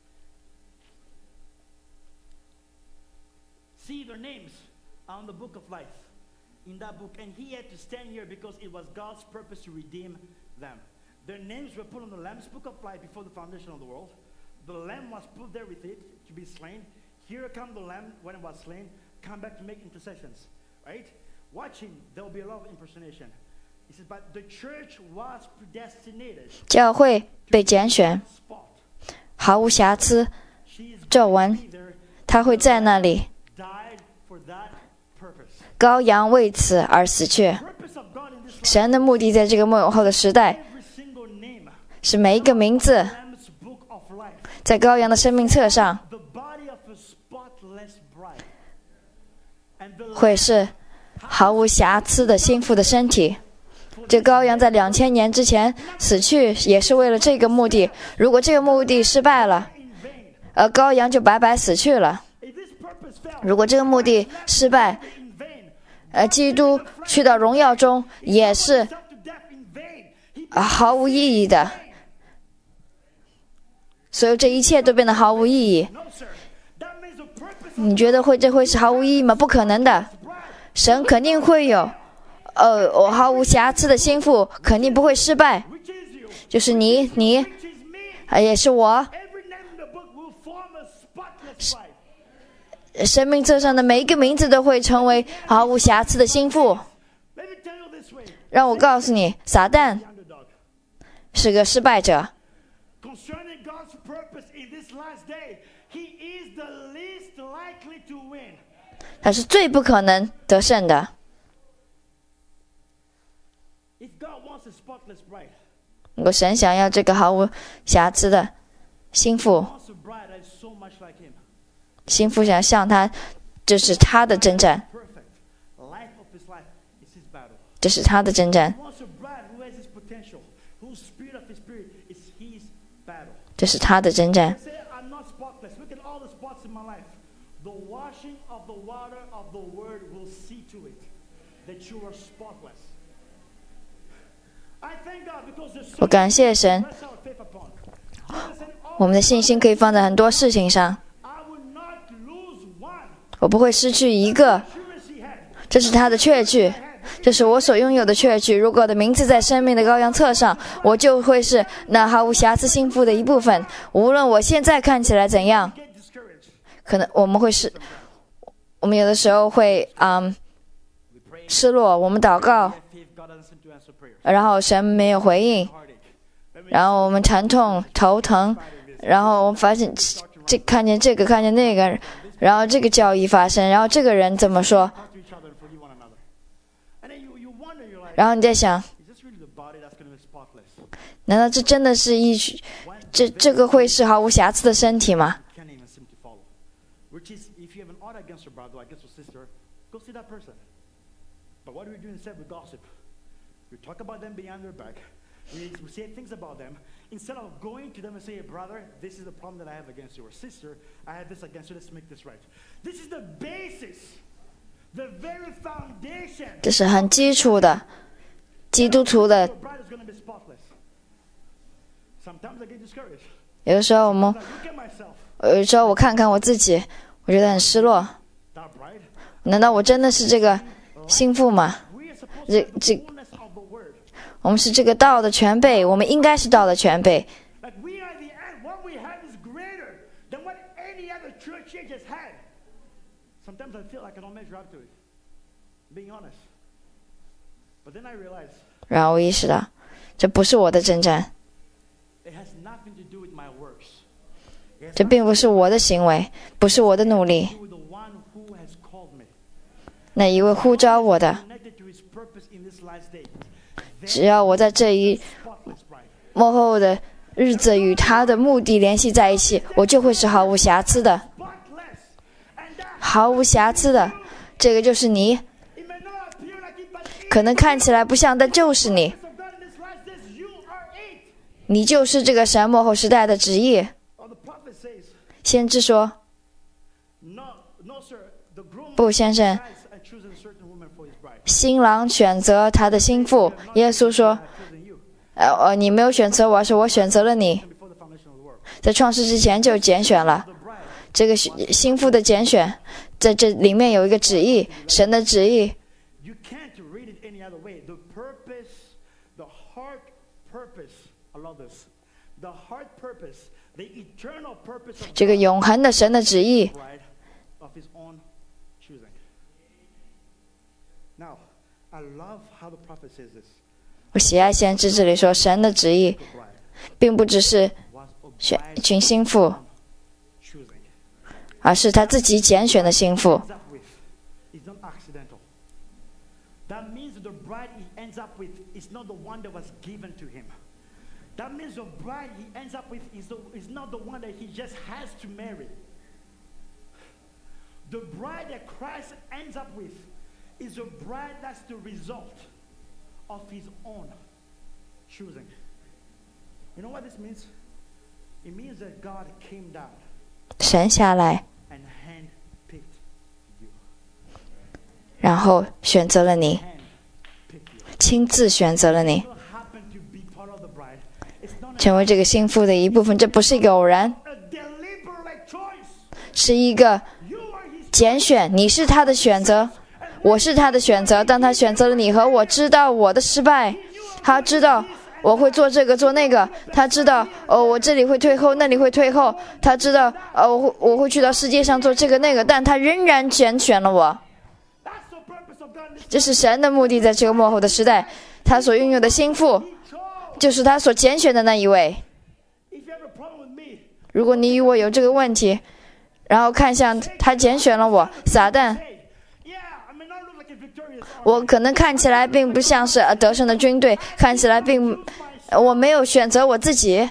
See their names on the book of life. In that book. And he had to stand here because it was God's purpose to redeem them. Their names were put on the Lamb's book of life before the foundation of the world. The Lamb was put there with it to be slain. Here come the Lamb when it was slain. Come back to make intercessions. Right? Watch him. There will be a lot of impersonation. He says, but the church was predestinated. 教会被拣选， Spot. 毫无瑕疵， She is 皱 going 纹 to be there. 他会在那里。 Died for that purpose. 羔羊为此而死去。 Purpose of God in this life. 神的目的在这个幕后的时代， Every single name. 是每一个名字 Lamb's book of life. 在羔羊的生命册上 The body of a spotless bride. And the 会是毫无瑕疵的心腹的身体。这羔羊在两千年之前死去，也是为了这个目的。如果这个目的失败了， in vain. 而羔羊就白白死去了。 If this purpose fails, 如果这个目的失败， in vain. 而基督去到荣耀中也是 Himself to death in vain. He 呃毫无意义的，所有这一切都变得毫无意义。 No, sir. That means the purpose of 你觉得会这会是毫无意义吗？不可能的， bride. 神肯定会有，呃，我毫无瑕疵的心腹，肯定不会失败。 Which is you. 就是你，你， Which is me. 呃也是我。 Every name in the book will form a spotless bride. 生命册上的每一个名字都会成为毫无瑕疵的心腹。 Let me tell you this way. 让我告诉你，撒旦 The underdog. 是个失败者。 Concerning God's purpose in this last day, he is the least likely to win. 他是最不可能得胜的。 If God wants a spotless bride, 如果神想要这个毫无瑕疵的心腹， wants a bride that is so much like him. 心腹想向他，这是他的征战， Perfect. Life of his life is his battle. 这是他的征战， He wants a bride who has his potential, whose spirit of his spirit is his battle. 这是他的征战 Say, I'm not spotless. Look at all the spots in my life. The washing of the water of the word will see to it that you are spotless. I thank God because there's so 我感谢神， rest our faith upon. Jesus said, "Oh, 我们的信心可以放在很多事情上， I will not lose one." 我不会失去一个。 Assurance he had. 这是他的确据，这是我所拥有的确据。如果我的名字在生命的羔羊册上，我就会是那毫无瑕疵心腹的一部分。无论我现在看起来怎样， Get discouraged. 可能我们会是，我们有的时候会嗯 We pray. 失落，我们祷告， Have faith God doesn't seem to answer prayer. 然后神没有回应， Heartache. Let me 然后我们疼痛、头疼，然后我们发现这看见这个，看见那个，然后这个交易发生，然后这个人怎么说？ talk to each other and forgive one another. And then you, you wonder, you're like, 然后你在想， is this really the body that's going to be spotless? 难道这真的是一这这个会是毫无瑕疵的身体吗？ Can't even seem to follow. Which is, if you have an order against your brother, against your sister, go see that person. But what do we do instead? We gossip. We talk about them behind their back. We, we say things about them. Instead of going to them and say, brother, this is the problem that I have against you. Or sister, I have this against you. Let's make this right. This is the basis. The very foundation. 这是很基础的基督徒的。 Your bride is going to be spotless. Sometimes I get discouraged. 有的时候我们， Like, look at myself. 有的时候我看看我自己，我觉得很失落。 That bride. 难道我真的是这个心腹吗？ We are supposed to 这 have the 这， fullness of the word. 我们是这个道的全备，我们应该是道的全备。 Like we are the end. What we have is greater than what any other church age has had. Sometimes I feel like I don't measure up to it. Being honest. But then I realize 然后我意识到，这不是我的征战， it has nothing to do with my works. It has 这并不是我的行为，不是我的努力。 nothing to do with the one who has called me. 那一位呼召我的， Connected to his purpose in this last day. 只要我在这一 Spotless bride. 幕后的日子与他的目的联系在一起，我就会是毫无瑕疵的， Spotless. And that 毫无瑕疵的。这个就是你， it may not appear like it, but in 可能看起来不像，但就是你， the of God in this last days, you are it. 你就是这个神幕后时代的旨意。 Or the prophet says, 先知说 no, no, sir. The groom 不，先生， has chosen a certain woman for his bride. 新郎选择他的心腹。耶稣说 I've chosen you 呃呃，你没有选择我，而是我选择了你， before the foundation of the world. 在创世之前就拣选了。 The bride. 这个心腹的拣选，在这里面有一个旨意，神的旨意。 You can't read it any other way. The purpose, the heart purpose, I love this. The heart purpose, the eternal purpose of 这个永恒的神的旨意， bride of his own choosing. Now, I love how the prophet says this. 我喜爱先知这里说，神的旨意 The bride 并不只是 was a 选 bride 一群心腹， choosing. 而是他自己拣选的心腹。 Ends up with is not accidental. That means the bride he ends up with is not the one that was given to him. That means the bride he ends up with is, the, is not the one that he just has to marry. The bride that Christ ends up with is a bride that's the result of his own choosing. You know what this means? It means that God came down 神下来， and handpicked you. 然后选择了你， Handpicked you. 亲自选择了你， Don't happen to be part of the bride. It's not 成为这个心腹的一部分。这不是一个偶然， a deliberate choice. 是一个 You are his 拣选。你是他的选择，我是他的选择。当他选择了你和我，知道我的失败，他知道我会做这个做那个，他知道哦，我这里会退后，那里会退后，他知道呃，我会我会去到世界上做这个那个，但他仍然拣选了我。 That's the purpose of God in this 这是神的目的，在这个末后的时代，他所拥有的心腹 He chose. 就是他所拣选的那一位。 If you have a problem with me, 如果你与我有这个问题，然后看向他拣选了我，撒旦， hey, yeah, I may not look like a victorious army. 我可能看起来并不像是呃得胜的军队，看起来并呃我没有选择我自己。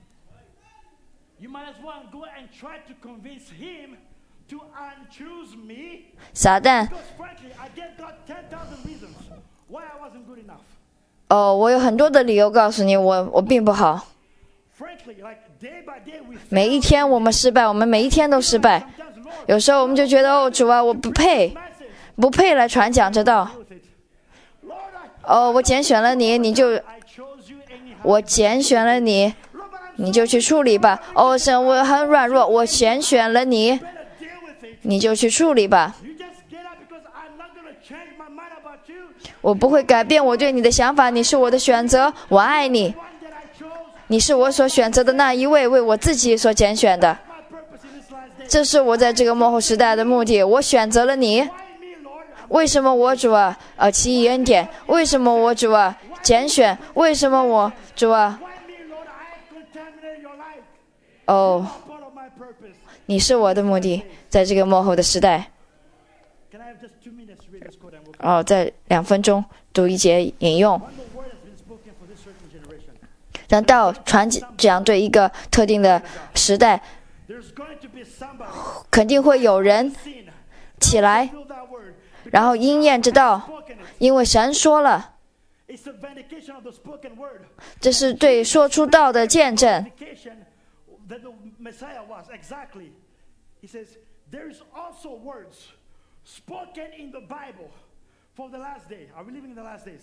You might as well go and try to convince him to unchoose me. 撒旦， Because frankly, I gave God ten thousand reasons why I wasn't good enough. 哦，我有很多的理由告诉你，我我并不好。 Frankly, like day by day we 每一天我们失败，我们每一天都失败。 sometimes Lord 有时候我们就觉得，哦，主啊，我不配， message 不配来传讲这道。 deal with it. Lord, I, 哦，我拣选了你，你就 I chose you anyhow. 我拣选了你， Lord, but I'm 你就去处理吧。哦，神，我很软弱，我拣选了你， better deal with it. 你就去处理吧。 You just get up because I'm not gonna change my mind about you. 我不会改变我对你的想法，你是我的选择，我爱你， One that I chose, 你是我所选择的那一位，为我自己所拣选的。 my purpose in this last day. 这是我在这个幕后时代的目的，我选择了你。 Why me, Lord? 为什么我主啊，呃，奇异恩典？为什么我主啊，拣选？为什么我主啊？ Why me, Lord? I have contaminated your life. 哦， Part of my purpose. 你是我的目的，在这个幕后的时代。 Can I have just two minutes to read this quote and we'll 哦，在两分钟读一节引用， When the word has been spoken for this certain generation, 让道传讲对一个特定的时代， there's going to be somebody 肯定会有人 seen 起来， feel that word. 然后应验之道， Spoken it. 因为神说了， It's a vindication of the spoken word. 这是对说出道的见证。 Vindication that the Messiah was exactly. He says there is also words spoken in the Bible for the last day. Are we living in the last days?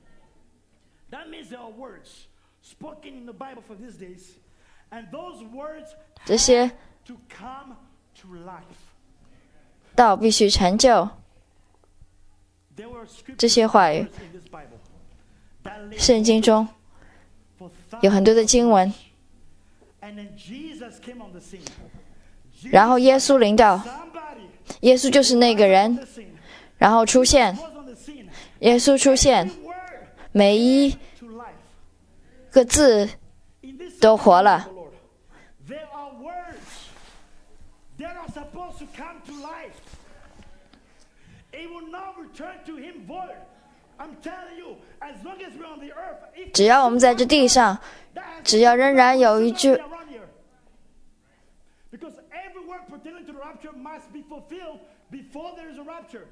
That means there are words spoken in the Bible for these days, and those words 这些 to come to life. 道必须成就。 There were scriptures 这些话语 in this Bible that lived 圣经中 for 有很多的经文， and then Jesus came on the scene. 然后耶稣临到， Somebody 耶稣就是那个人， the scene. 然后出现， Was on the scene. 耶稣出现， Every word 每一 to life. 个字 In this 都活了。 of the Lord, there are words that are supposed to come to life. It will not return to him void. I'm telling you, as long as we're on the earth, if 只要我们在这地上， that has 只要仍然有一句 around here. Because every word pertaining to the rapture must be fulfilled before there is a rapture.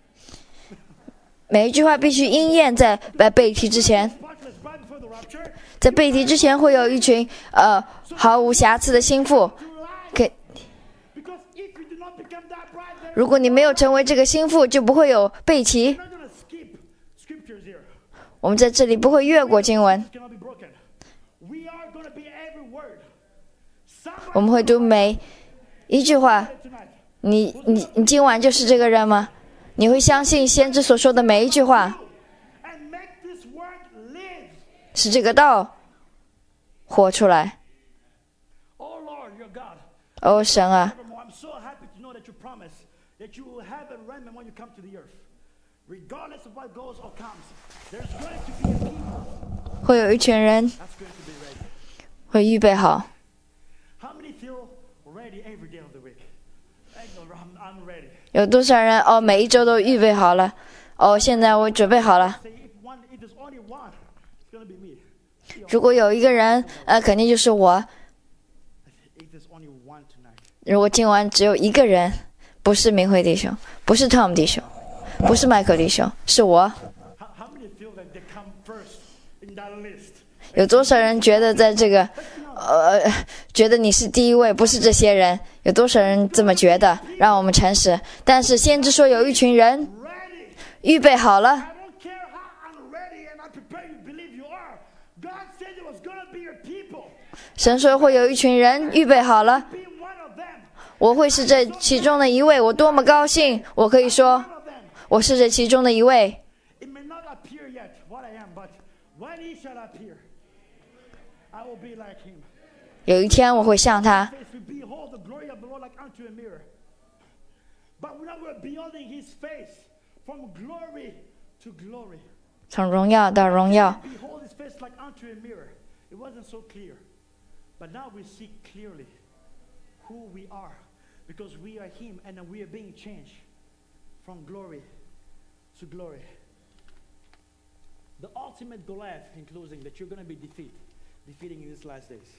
每一句话必须应验在在被提之前， Spotless bride before the rapture. 在被提之前会有一群呃毫无瑕疵的心腹。 To life. 给 Because if you do not become that bride, then 如果你没有成为这个心腹，就不会有被提。 we're not going to skip scriptures here. 我们在这里不会越过经文， It cannot be broken. We are going to be every word. 我们会读每一句话。 Tonight. 你你你今晚就是这个人吗？你会相信先知所说的每一句话， And make this word live. 使这个道活出来。 Oh Lord, your God. 哦，神啊， Furthermore, I'm so happy to know that you promise that you will have a remnant when you come to the earth. Regardless of what goes or comes, there's going to be a people 会有一群人 that's going to be ready. 会预备好。 How many feel ready every day of the week? I know, I'm, I'm ready. 有多少人哦，每一周都预备好了？哦，现在我准备好了。 Say if one, if there's only one, it's going to be me. 如果有一个人，呃，肯定就是我。 If there's only one tonight, 如果今晚只有一个人，不是明辉弟兄，不是 Tom 弟兄，不是麦克弟兄，是我。 how, how many feel that they come first in that list? 有多少人觉得在这个，呃，觉得你是第一位，不是这些人？有多少人这么觉得？让我们诚实。但是先知说有一群人 Ready. 预备好了， I don't care how unready and unprepared you believe you are. God said there was going to be your people. 神说会有一群人预备好了， Be one of them. 我会是这其中的一位。我多么高兴！我可以说 One of them. 我是这其中的一位。 It may not appear yet what I am, but when he shall appear, I will be like him. 有一天我会像他， Face we behold the glory of the Lord like unto a mirror. But now we're beholding his face from glory to glory. 从荣耀到荣耀。 Behold his face like unto a mirror. It wasn't so clear. But now we see clearly who we are because we are him and we are being changed from glory to glory. The ultimate Goliath, in closing, that you're going to be defeat, defeating in these last days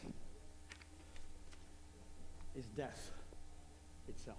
is death itself.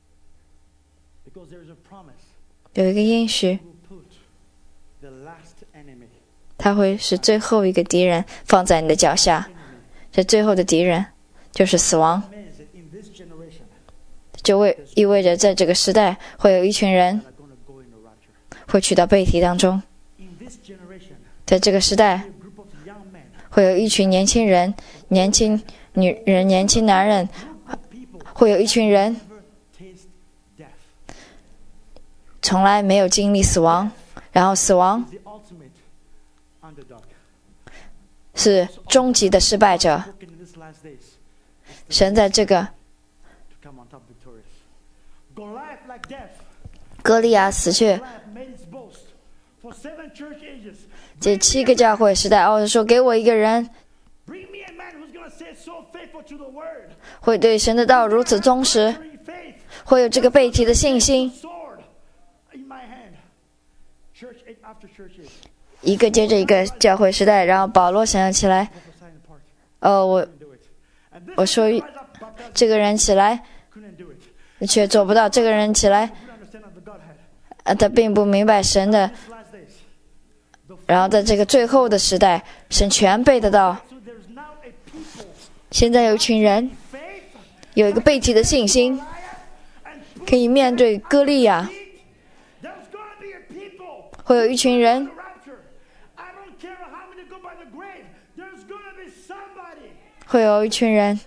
Because there is a promise 有一个应许， who put the last enemy, 他会使最后一个敌人放在你的脚下。 enemy 这最后的敌人就是死亡， means that in this generation 就为意味着在这个时代会有一群人 that are going to go in the rapture. 会去到被提当中。 In this generation, 在这个时代 a group of young men, 会有一群年轻人、年轻女人、年轻男人， people 会有一群人 never taste death. 从来没有经历死亡，然后死亡 The ultimate underdog. 是终极的失败者。 Spoken in these last days 神在这个 to come on top victorious. Goliath like death. 歌利亚死去 Goliath made his boast for seven church ages. 这七个教会时代，哦，说给我一个人 Bring me a man who's going to stay so faithful to the word. 会对神的道如此忠实， Very faith. 会有这个被提的信心。 Sword in my hand. Church age after church age. 一个接着一个教会时代，然后保罗想要起来， Prophesy in the park. 哦，我 Couldn't do it. And this 我说 one rise up, baptized, 这个人起来 couldn't do it. 却做不到，这个人起来， Couldn't understand of the Godhead. 呃，他并不明白神的。 These last days. The 然后在这个最后的时代，神全背得到。 So there's now a people. 现在有一群人 Faith. 有一个被提的信心， Goliath, and 可以面对歌利亚， there's going to be a people. 会有一群人 The rapture. I don't care how many go by the grave. There's going to be somebody. 会有一群人，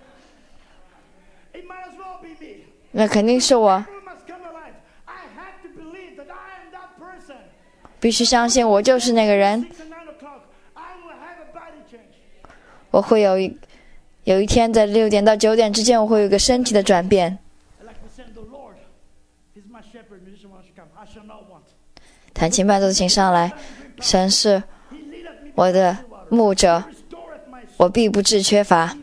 It might as well be me. 那肯定是我， Everyone must come alive. I have to believe that I am that person. 必须相信我就是那个人。 Six and nine o'clock, I will have a body change. 我会有一有一天在六点到九点之间，我会有一个身体的转变。 Like we said, the Lord 弹琴伴奏，请上来。神是我的牧者，我必不致缺乏。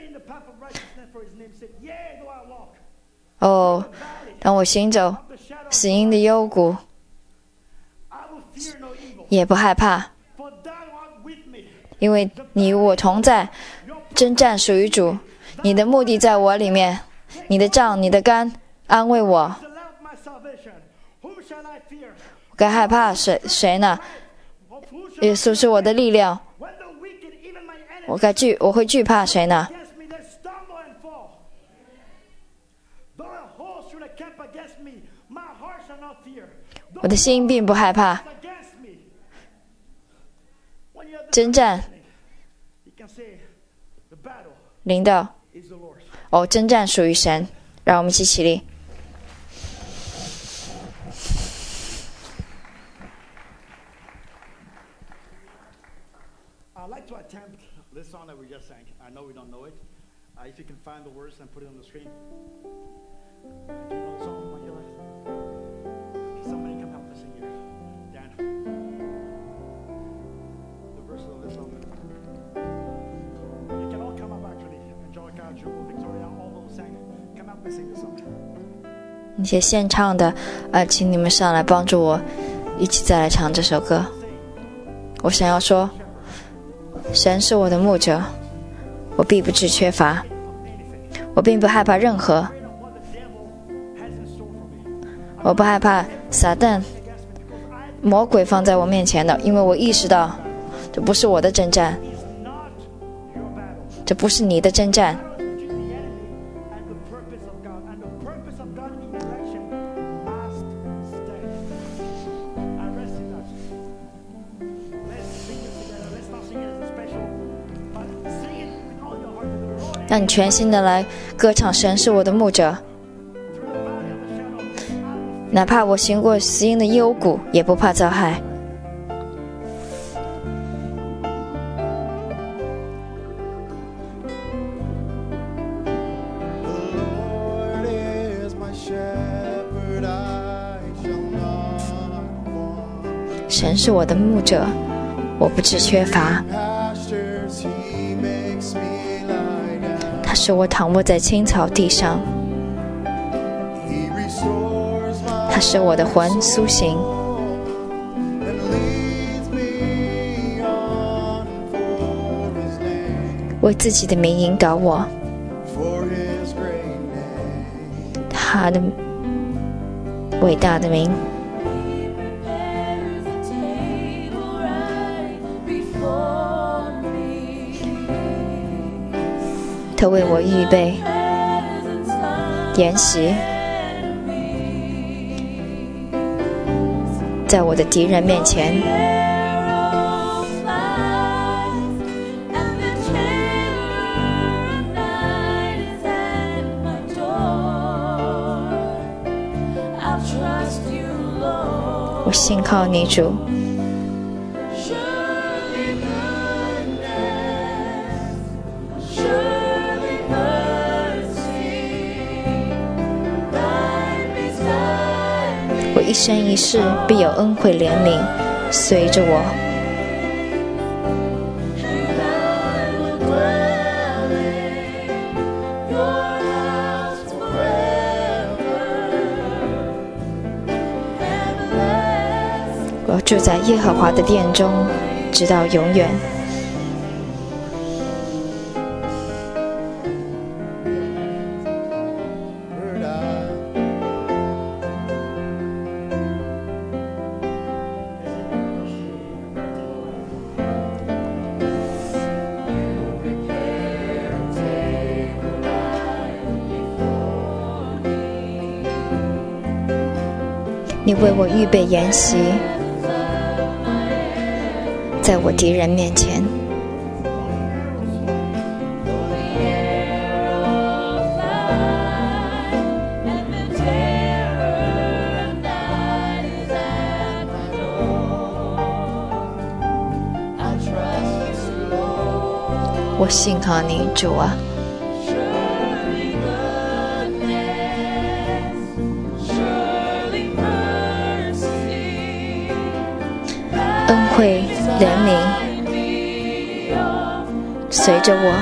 哦，当我行走死荫的幽谷，也不害怕，因为你与我同在。征战属于主，你的目的在我里面，你的杖你的竿安慰我。我该害怕谁谁呢？耶稣是我的力量，我该惧我会惧怕谁呢？我的心并不害怕。征战领导哦，征战属于神。让我们一起起立。 I'd like to attempt this song that we just sang. I know we don't know it. Uh, if you can find the words and put it on the screen. Do you know the song, Michaela? Somebody come help us sing here. Dan. The verses of this song. You can all come up actually. Angelica, Jewel, Victoria, all those sang. Come up and sing the song. 那些献唱的，呃，请你们上来帮助我，一起再来唱这首歌。我想要说，神是我的牧者，我必不致缺乏，我并不害怕任何，我不害怕撒旦、魔鬼放在我面前的，因为我意识到，这不是我的征战，这不是你的征战。让你全心的来歌唱，神是我的牧者，哪怕我行过死荫的幽谷，也不怕遭害。神是我的牧者，我不致缺乏。他使我躺卧在青草地上，他使我的魂苏醒，为自己的名引导我，他的伟大的名。他为我预备筵席，在我的敌人面前。我信靠你，主。一生一世必有恩惠怜悯随着我。我住在耶和华的殿中，直到永远。你为我预备筵席，在我敌人面前。我信靠你，主啊。 惠怜悯随着我，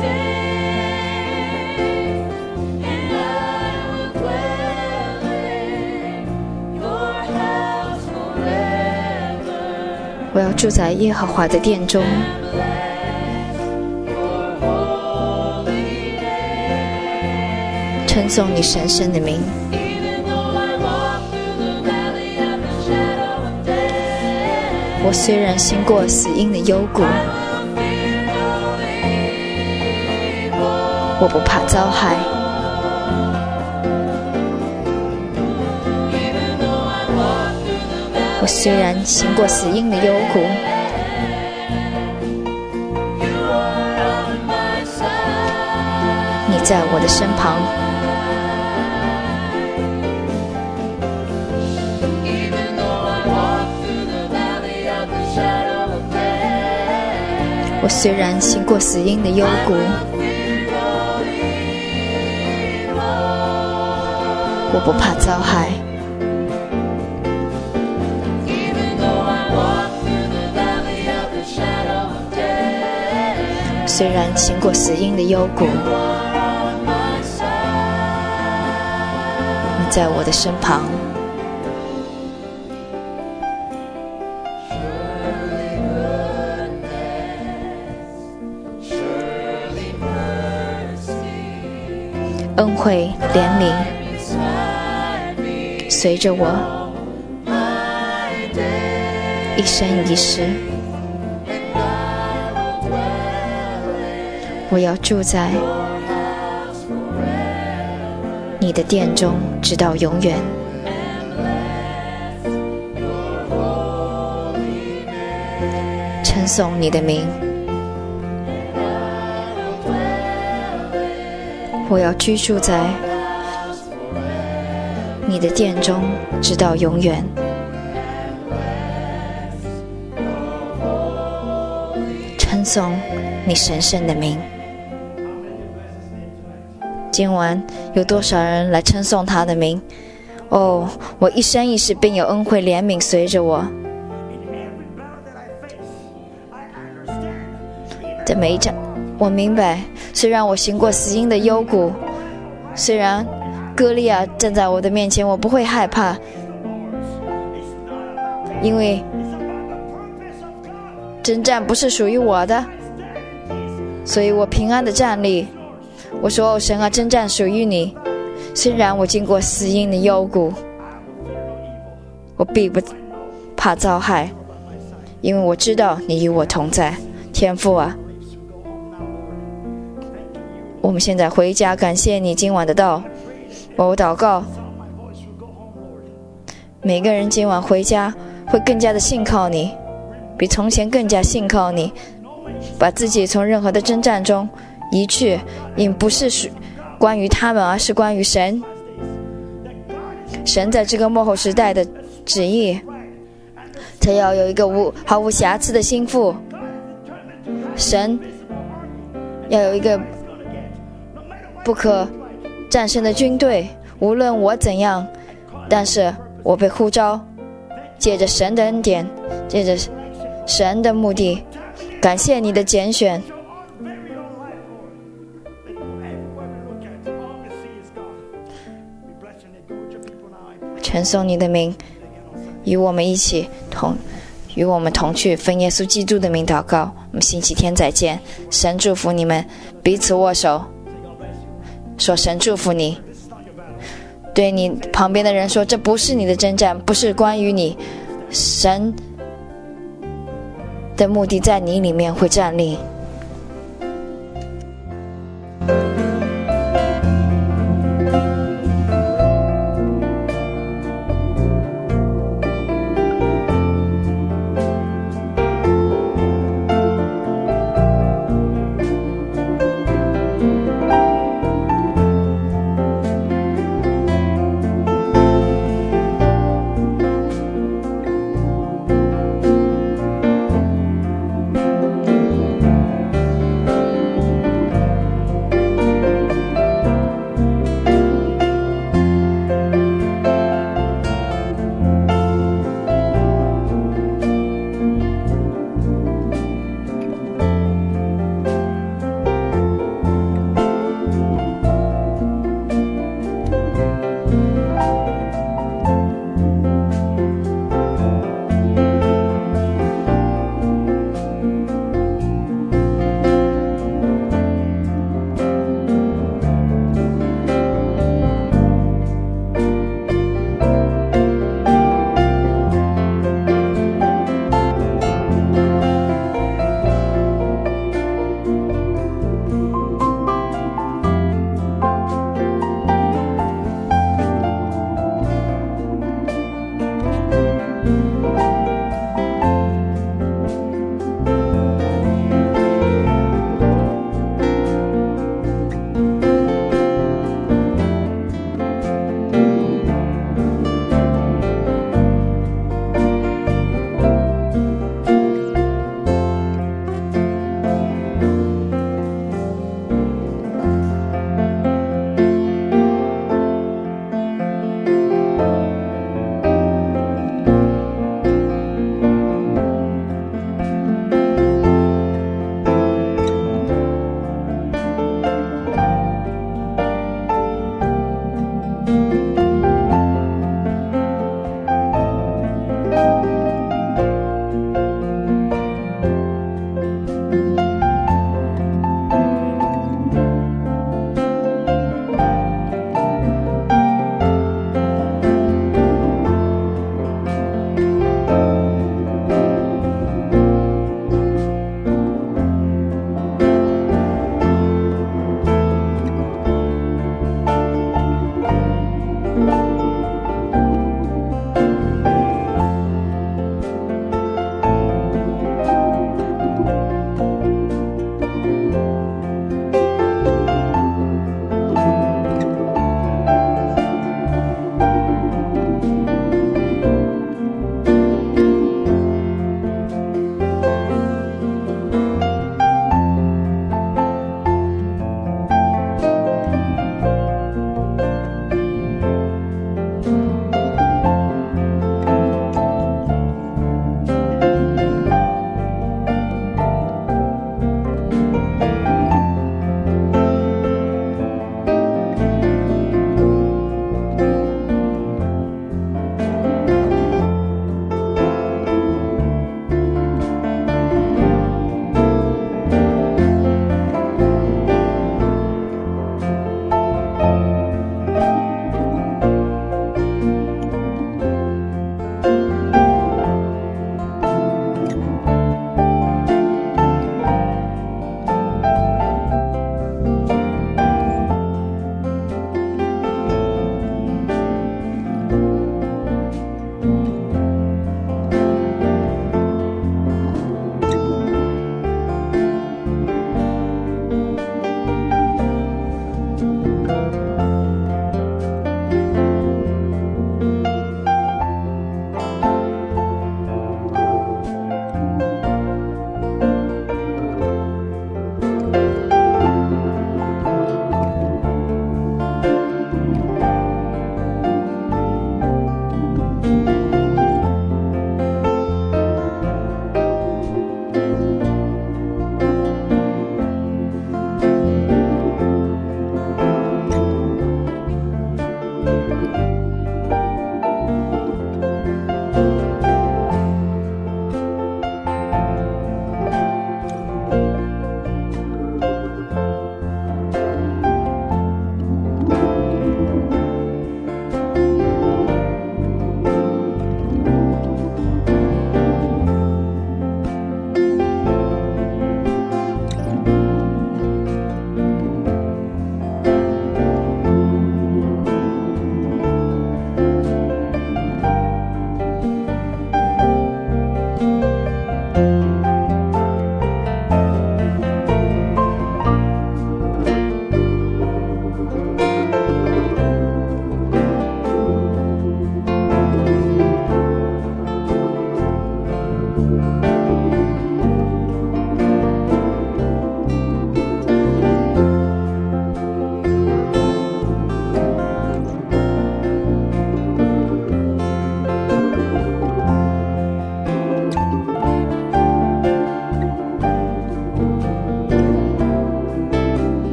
我要住在耶和华的殿中，称颂你神圣的名。我虽然行过死荫的幽谷，我不怕遭害。我虽然行过死荫的幽谷，你在我的身旁。我虽然行过死荫的幽谷，我不怕遭害。虽然行过死荫的幽谷，你在我的身旁。恩惠怜悯随着我一生一世，我要住在你的殿中直到永远。称颂你的名，我要居住在你的殿中直到永远。称颂你神圣的名。今晚有多少人来称颂他的名？哦，我一生一世并有恩惠怜悯随着我。在每一场，我明白，虽然我行过死荫的幽谷，虽然歌利亚站在我的面前，我不会害怕，因为征战不是属于我的，所以我平安的站立。我说，哦，神啊，征战属于你。虽然我经过死荫的幽谷，我必不怕遭害，因为我知道你与我同在。天父啊，我们现在回家，感谢你今晚的道。我祷告，每个人今晚回家会更加的信靠你，比从前更加信靠你，把自己从任何的征战中移去，因不是关于他们，而是关于神。神在这个末后时代的旨意，他要有一个无毫无瑕疵的心腹。神要有一个不可战胜的军队，无论我怎样，但是我被呼召，借着神的恩典，借着神的目的，感谢你的拣选。称颂你的名，与我们一起同与我们同去奉耶稣基督的名祷告。我们星期天再见，神祝福你们，彼此握手，说神祝福你。对你旁边的人说，这不是你的征战，不是关于你，神的目的在你里面会站立。